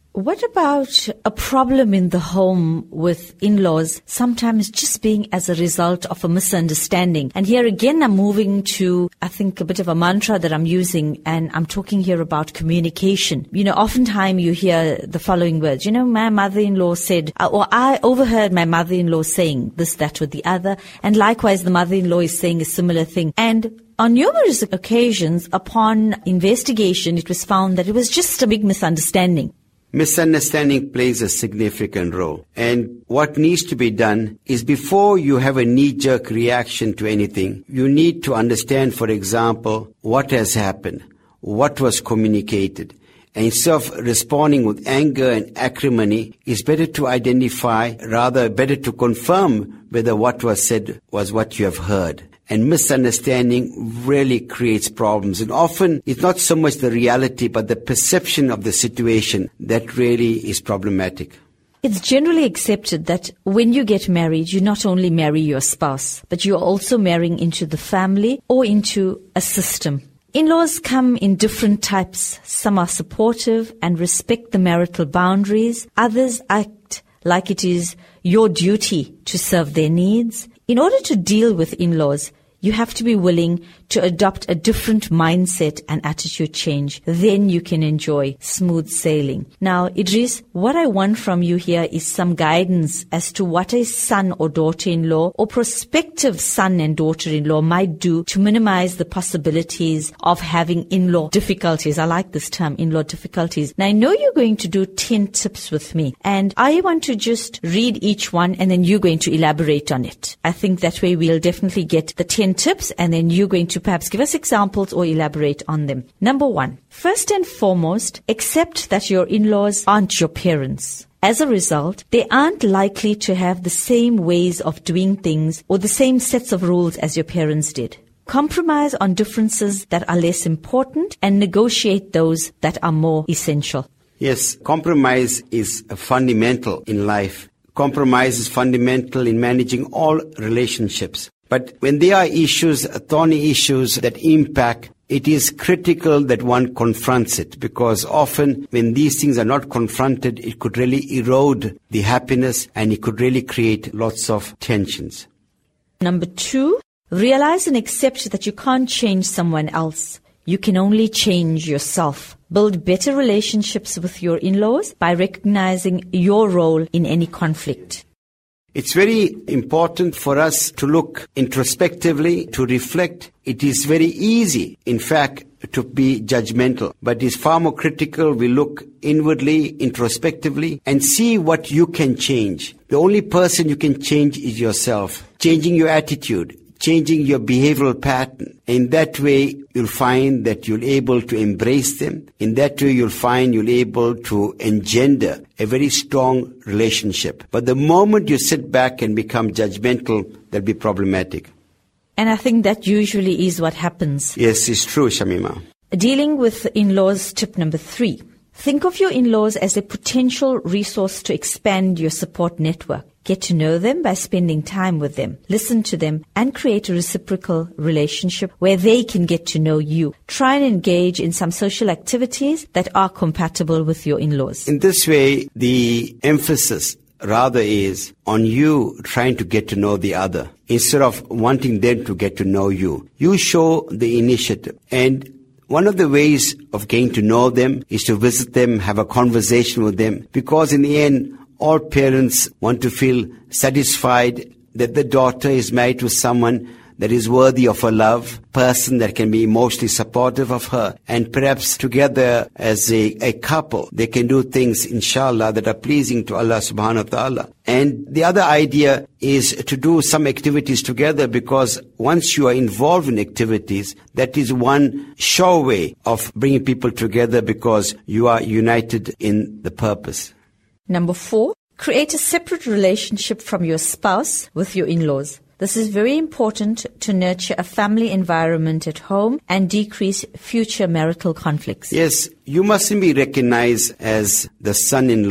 What about a problem in the home with in-laws, sometimes just being as a result of a misunderstanding? And here again, I'm moving to, I think, a bit of a mantra that I'm using, and I'm talking here about communication. You know, oftentimes you hear the following words, you know, my mother-in-law said, or I overheard my mother-in-law saying this, that, or the other, and likewise the mother-in-law is saying a similar thing. And on numerous occasions, upon investigation, it was found that it was just a big misunderstanding. Misunderstanding plays a significant role. And what needs to be done is, before you have a knee-jerk reaction to anything, you need to understand, for example, what has happened, what was communicated. And instead of responding with anger and acrimony, it's better to identify, rather better to confirm whether what was said was what you have heard. And misunderstanding really creates problems. And often it's not so much the reality, but the perception of the situation that really is problematic. It's generally accepted that when you get married, you not only marry your spouse, but you're also marrying into the family or into a system. In-laws come in different types. Some are supportive and respect the marital boundaries. Others act like it is your duty to serve their needs. In order to deal with in-laws, you have to be willing to adopt a different mindset and attitude change. Then you can enjoy smooth sailing. Now, Idris, what I want from you here is some guidance as to what a son or daughter-in-law or prospective son and daughter-in-law might do to minimize the possibilities of having in-law difficulties. I like this term, in-law difficulties. Now, I know you're going to do ten tips with me, and I want to just read each one, and then you're going to elaborate on it. I think that way we'll definitely get the ten tips, and then you're going to perhaps give us examples or elaborate on them. Number one, first and foremost, accept that your in-laws aren't your parents. As a result, they aren't likely to have the same ways of doing things or the same sets of rules as your parents did. Compromise on differences that are less important and negotiate those that are more essential. Yes, compromise is fundamental in life. Compromise is fundamental in managing all relationships. But when there are issues, thorny issues that impact, it is critical that one confronts it, because often when these things are not confronted, it could really erode the happiness and it could really create lots of tensions. Number two, realize and accept that you can't change someone else. You can only change yourself. Build better relationships with your in-laws by recognizing your role in any conflict. It's very important for us to look introspectively, to reflect. It is very easy, in fact, to be judgmental, but it's far more critical we look inwardly, introspectively, and see what you can change. The only person you can change is yourself. Changing your attitude, changing your behavioral pattern. In that way, you'll find that you'll able to embrace them. In that way, you'll find you'll able to engender a very strong relationship. But the moment you sit back and become judgmental, that'll be problematic. And I think that usually is what happens. Yes, it's true, Shamima. Dealing with in-laws, tip number three. Think of your in-laws as a potential resource to expand your support network. Get to know them by spending time with them. Listen to them and create a reciprocal relationship where they can get to know you. Try and engage in some social activities that are compatible with your in-laws. In this way, the emphasis rather is on you trying to get to know the other instead of wanting them to get to know you. You show the initiative. And one of the ways of getting to know them is to visit them, have a conversation with them, because in the end, all parents want to feel satisfied that the daughter is married to someone that is worthy of her love, person that can be emotionally supportive of her, and perhaps together as a, a couple, they can do things, inshallah, that are pleasing to Allah subhanahu wa ta'ala. And the other idea is to do some activities together, because once you are involved in activities, that is one sure way of bringing people together, because you are united in the purpose. Number four, create a separate relationship from your spouse with your in-laws. This is very important to nurture a family environment at home and decrease future marital conflicts. Yes, you mustn't be recognized as the son-in-law,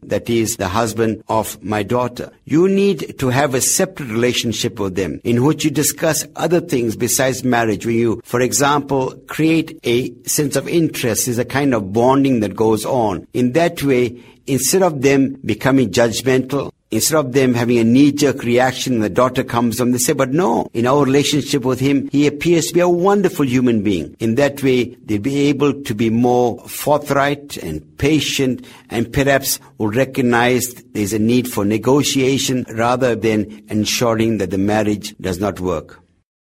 that is the husband of my daughter. You need to have a separate relationship with them in which you discuss other things besides marriage. When you, for example, create a sense of interest, is a kind of bonding that goes on. In that way, instead of them becoming judgmental, instead of them having a knee-jerk reaction when the daughter comes home, they say, but no, in our relationship with him, he appears to be a wonderful human being. In that way, they'll be able to be more forthright and patient, and perhaps will recognize there's a need for negotiation rather than ensuring that the marriage does not work.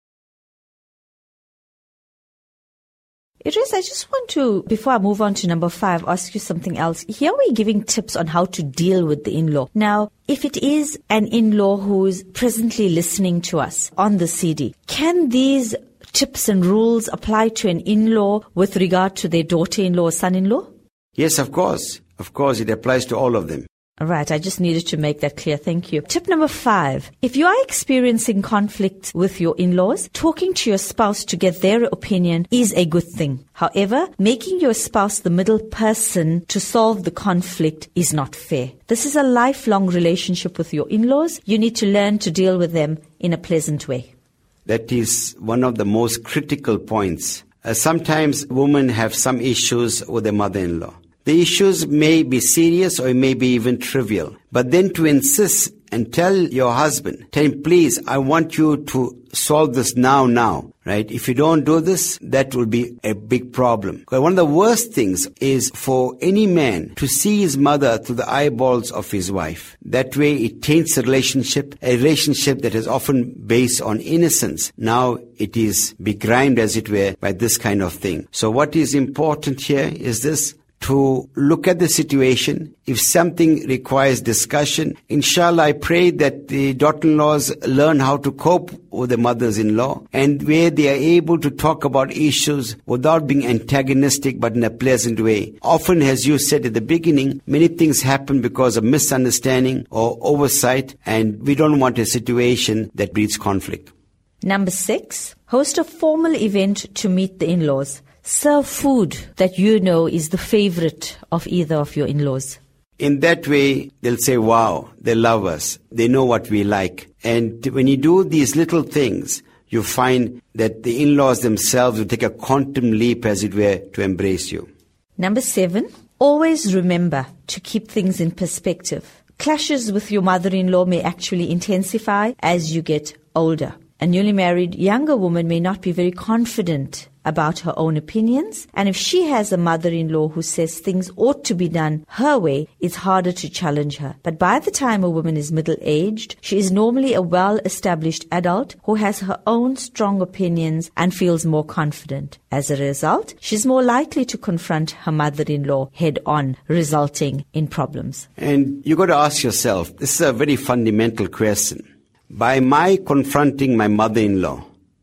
Idris, I just want to, before I move on to number five, ask you something else. Here we're giving tips on how to deal with the in-law. Now, if it is an in-law who's presently listening to us on the C D, can these tips and rules apply to an in-law with regard to their daughter-in-law or son-in-law? Yes, of course. Of course, it applies to all of them. All right, I just needed to make that clear. Thank you. Tip number five. If you are experiencing conflict with your in-laws, talking to your spouse to get their opinion is a good thing. However, making your spouse the middle person to solve the conflict is not fair. This is a lifelong relationship with your in-laws. You need to learn to deal with them in a pleasant way. That is one of the most critical points. Uh, sometimes women have some issues with their mother-in-law. The issues may be serious or may be even trivial. But then to insist and tell your husband, tell him, please, I want you to solve this now, now, right? If you don't do this, that will be a big problem. Because one of the worst things is for any man to see his mother through the eyeballs of his wife. That way it taints the relationship, a relationship that is often based on innocence. Now it is begrimed, as it were, by this kind of thing. So what is important here is this: to look at the situation. If something requires discussion, inshallah, I pray that the daughter-in-laws learn how to cope with the mothers-in-law, and where they are able to talk about issues without being antagonistic but in a pleasant way. Often, as you said at the beginning, many things happen because of misunderstanding or oversight, and we don't want a situation that breeds conflict. Number six, host a formal event to meet the in-laws. Serve food that you know is the favorite of either of your in-laws. In that way, they'll say, wow, they love us. They know what we like. And when you do these little things, you find that the in-laws themselves will take a quantum leap, as it were, to embrace you. Number seven, always remember to keep things in perspective. Clashes with your mother-in-law may actually intensify as you get older. A newly married younger woman may not be very confident about her own opinions, and if she has a mother-in-law who says things ought to be done her way, it's harder to challenge her. But by the time a woman is middle-aged, she is normally a well-established adult who has her own strong opinions and feels more confident. As a result, she's more likely to confront her mother-in-law head-on, resulting in problems. And you got to ask yourself, this is a very fundamental question. By my confronting my mother-in-law,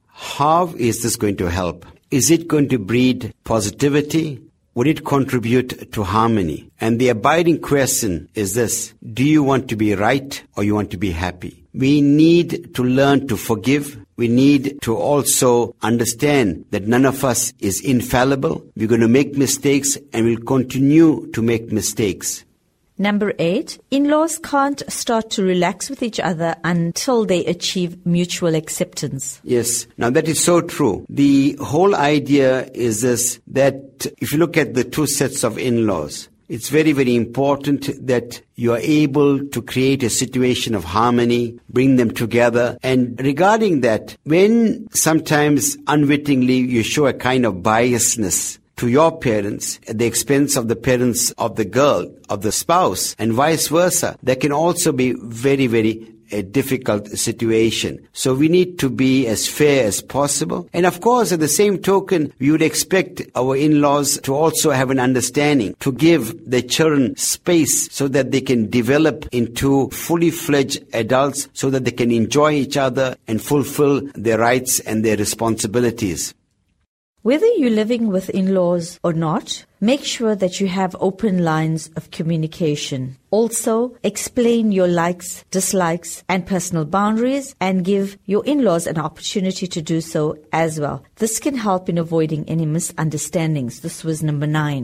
how is this going to help? Is it going to breed positivity? Would it contribute to harmony? And the abiding question is this: do you want to be right or you want to be happy? We need to learn to forgive. We need to also understand that none of us is infallible. We're going to make mistakes and we'll continue to make mistakes. Number eight, in-laws can't start to relax with each other until they achieve mutual acceptance. Yes. Now that is so true. The whole idea is this, that if you look at the two sets of in-laws, it's very, very important that you are able to create a situation of harmony, bring them together. And regarding that, when sometimes unwittingly you show a kind of biasness to your parents at the expense of the parents of the girl, of the spouse, and vice versa, that can also be very, very a difficult situation. So we need to be as fair as possible. And of course, at the same token, we would expect our in-laws to also have an understanding, to give their children space so that they can develop into fully fledged adults, so that they can enjoy each other and fulfill their rights and their responsibilities. Whether you're living with in-laws or not, make sure that you have open lines of communication. Also, explain your likes, dislikes, and personal boundaries, and give your in-laws an opportunity to do so as well. This can help in avoiding any misunderstandings. This was number nine.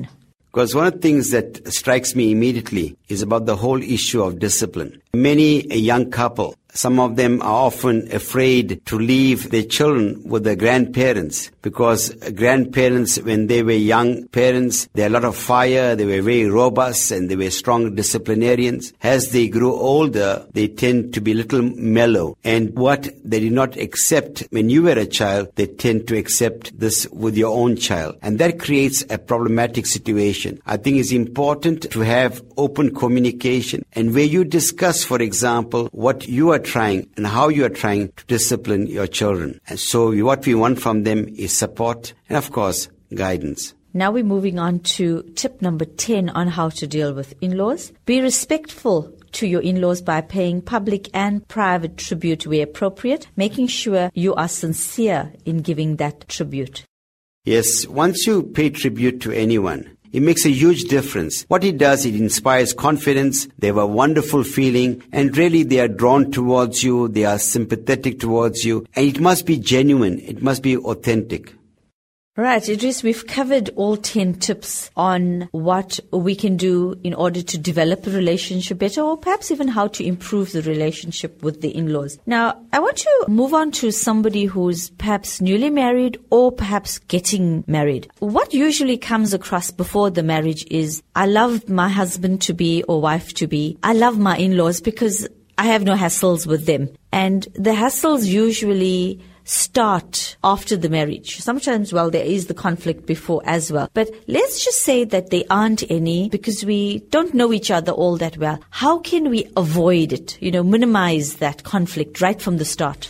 Because one of the things that strikes me immediately is about the whole issue of discipline. Many a young couple, some of them are often afraid to leave their children with their grandparents, because grandparents, when they were young parents, they had a lot of fire, they were very robust, and they were strong disciplinarians. As they grew older, they tend to be a little mellow. And what they did not accept when you were a child, they tend to accept this with your own child. And that creates a problematic situation. I think it's important to have open communication, and where you discuss, for example, what you are trying and how you are trying to discipline your children. And so what we want from them is support and, of course, guidance. Now we're moving on to tip number ten on how to deal with in-laws. Be respectful to your in-laws by paying public and private tribute where appropriate, making sure you are sincere in giving that tribute. Yes, once you pay tribute to anyone, it makes a huge difference. What it does, it inspires confidence. They have a wonderful feeling, and really they are drawn towards you. They are sympathetic towards you, and it must be genuine. It must be authentic. Right, Idris, we've covered all ten tips on what we can do in order to develop a relationship better, or perhaps even how to improve the relationship with the in-laws. Now, I want to move on to somebody who's perhaps newly married or perhaps getting married. What usually comes across before the marriage is, I love my husband to be or wife to be. I love my in-laws because I have no hassles with them. And the hassles usually start after the marriage. Sometimes, well, there is the conflict before as well. But let's just say that there aren't any because we don't know each other all that well. How can we avoid it, you know, minimize that conflict right from the start?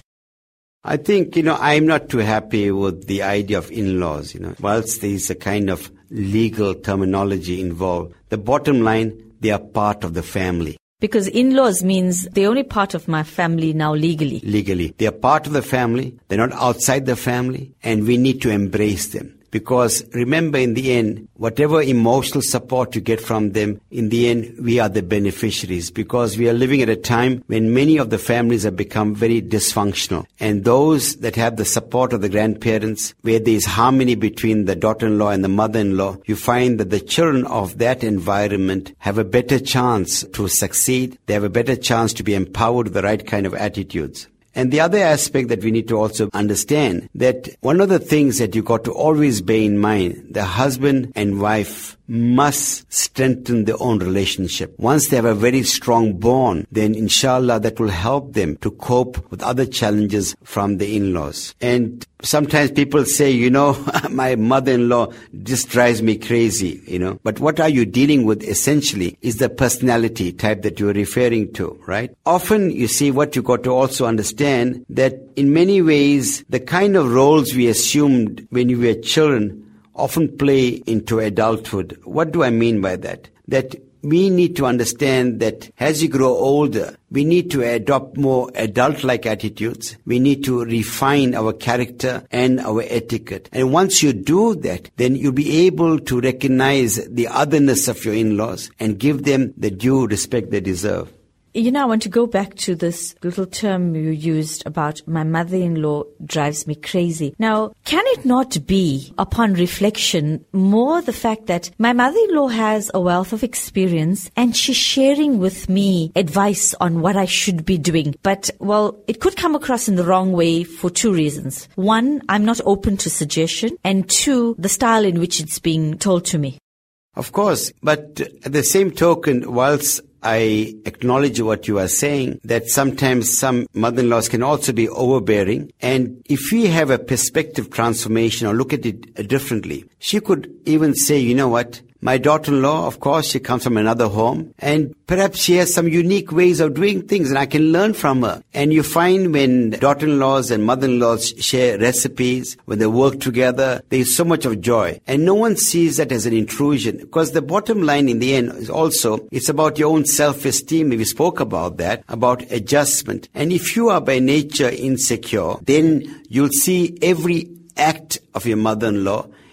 I think, you know, I'm not too happy with the idea of in-laws, you know. Whilst there is a kind of legal terminology involved, the bottom line, they are part of the family. Because in-laws means they're only part of my family now legally. Legally. They are part of the family. They're not outside the family. And we need to embrace them. Because remember, in the end, whatever emotional support you get from them, in the end, we are the beneficiaries. Because we are living at a time when many of the families have become very dysfunctional. And those that have the support of the grandparents, where there is harmony between the daughter-in-law and the mother-in-law, you find that the children of that environment have a better chance to succeed. They have a better chance to be empowered with the right kind of attitudes. And the other aspect that we need to also understand, that one of the things that you got to always bear in mind, the husband and wife must strengthen their own relationship. Once they have a very strong bond, then inshallah that will help them to cope with other challenges from the in-laws. And sometimes people say, you know, my mother-in-law just drives me crazy, you know. But what are you dealing with essentially is the personality type that you're referring to, right? Often you see what you got to also understand, that in many ways the kind of roles we assumed when we were children often play into adulthood. What do I mean by that? That we need to understand that as you grow older, we need to adopt more adult-like attitudes. We need to refine our character and our etiquette. And once you do that, then you'll be able to recognize the otherness of your in-laws and give them the due respect they deserve. You know, I want to go back to this little term you used about my mother-in-law drives me crazy. Now, can it not be, upon reflection, more the fact that my mother-in-law has a wealth of experience and she's sharing with me advice on what I should be doing? But, well, it could come across in the wrong way for two reasons. One, I'm not open to suggestion. And two, the style in which it's being told to me. Of course, but at the same token, whilst I acknowledge what you are saying, that sometimes some mother-in-laws can also be overbearing. And if we have a perspective transformation or look at it differently, she could even say, you know what, my daughter-in-law, of course, she comes from another home, and perhaps she has some unique ways of doing things, and I can learn from her. And you find when daughter-in-laws and mother-in-laws share recipes, when they work together, there is so much of joy. And no one sees that as an intrusion, because the bottom line in the end is also, it's about your own self-esteem. We spoke about that, about adjustment. And if you are by nature insecure, then you'll see every act of your mother-in-law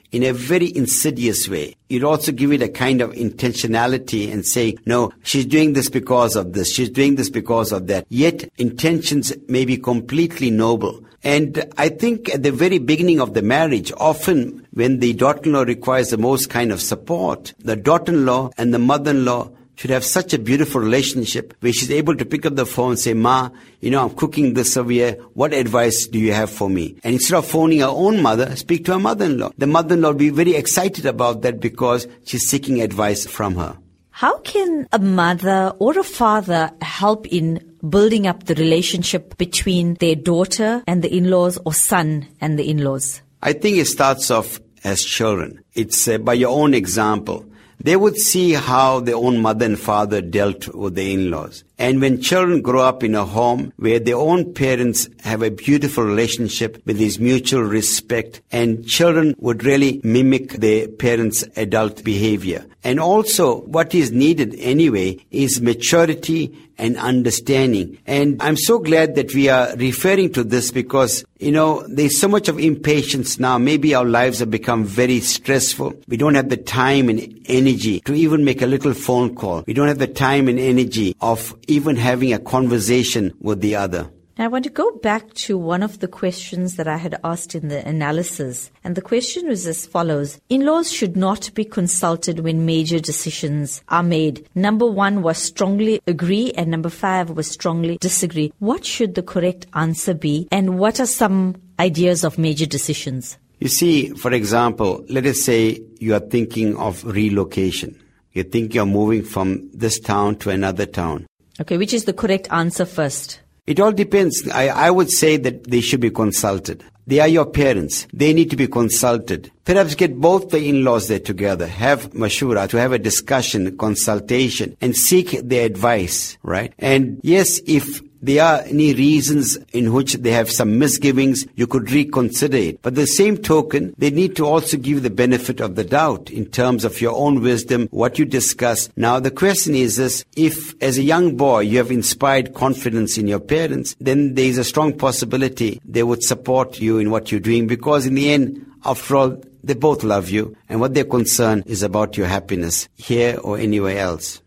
in a very insidious way. You'd also give it a kind of intentionality and say, no, she's doing this because of this, she's doing this because of that. Yet intentions may be completely noble. And I think at the very beginning of the marriage, often when the daughter-in-law requires the most kind of support, the daughter-in-law and the mother-in-law should have such a beautiful relationship where she's able to pick up the phone and say, Ma, you know, I'm cooking this over here. What advice do you have for me? And instead of phoning her own mother, speak to her mother-in-law. The mother-in-law will be very excited about that because she's seeking advice from her. How can a mother or a father help in building up the relationship between their daughter and the in-laws or son and the in-laws? I think it starts off as children. It's uh, by your own example. They would see how their own mother and father dealt with the in-laws. And when children grow up in a home where their own parents have a beautiful relationship with this mutual respect, and children would really mimic their parents' adult behavior. And also, what is needed anyway is maturity and understanding. And I'm so glad that we are referring to this because, you know, there's so much of impatience now. Maybe our lives have become very stressful. We don't have the time and energy to even make a little phone call. We don't have the time and energy of even having a conversation with the other. Now, I want to go back to one of the questions that I had asked in the analysis. And the question was as follows. In-laws should not be consulted when major decisions are made. Number one was strongly agree and number five was strongly disagree. What should the correct answer be? And what are some ideas of major decisions? You see, for example, let us say you are thinking of relocation. You think you're moving from this town to another town. Okay, which is the correct answer first? It all depends. I, I would say that they should be consulted. They are your parents. They need to be consulted. Perhaps get both the in-laws there together. Have mashura, to have a discussion, consultation, and seek their advice, right? And yes, if there are any reasons in which they have some misgivings, you could reconsider it. But the same token, they need to also give the benefit of the doubt in terms of your own wisdom, what you discuss. Now, the question is this, if as a young boy you have inspired confidence in your parents, then there is a strong possibility they would support you in what you're doing because in the end, after all, they both love you and what their concern is about your happiness here or anywhere else.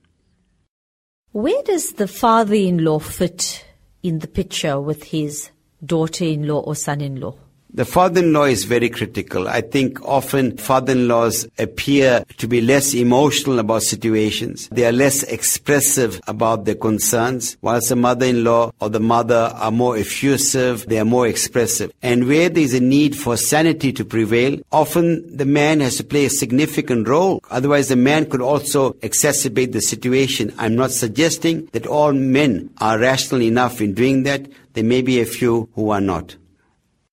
Where does the father-in-law fit in the picture with his daughter-in-law or son-in-law? The father-in-law is very critical. I think often father-in-laws appear to be less emotional about situations. They are less expressive about their concerns, whilst the mother-in-law or the mother are more effusive, they are more expressive. And where there is a need for sanity to prevail, often the man has to play a significant role. Otherwise, the man could also exacerbate the situation. I'm not suggesting that all men are rational enough in doing that. There may be a few who are not.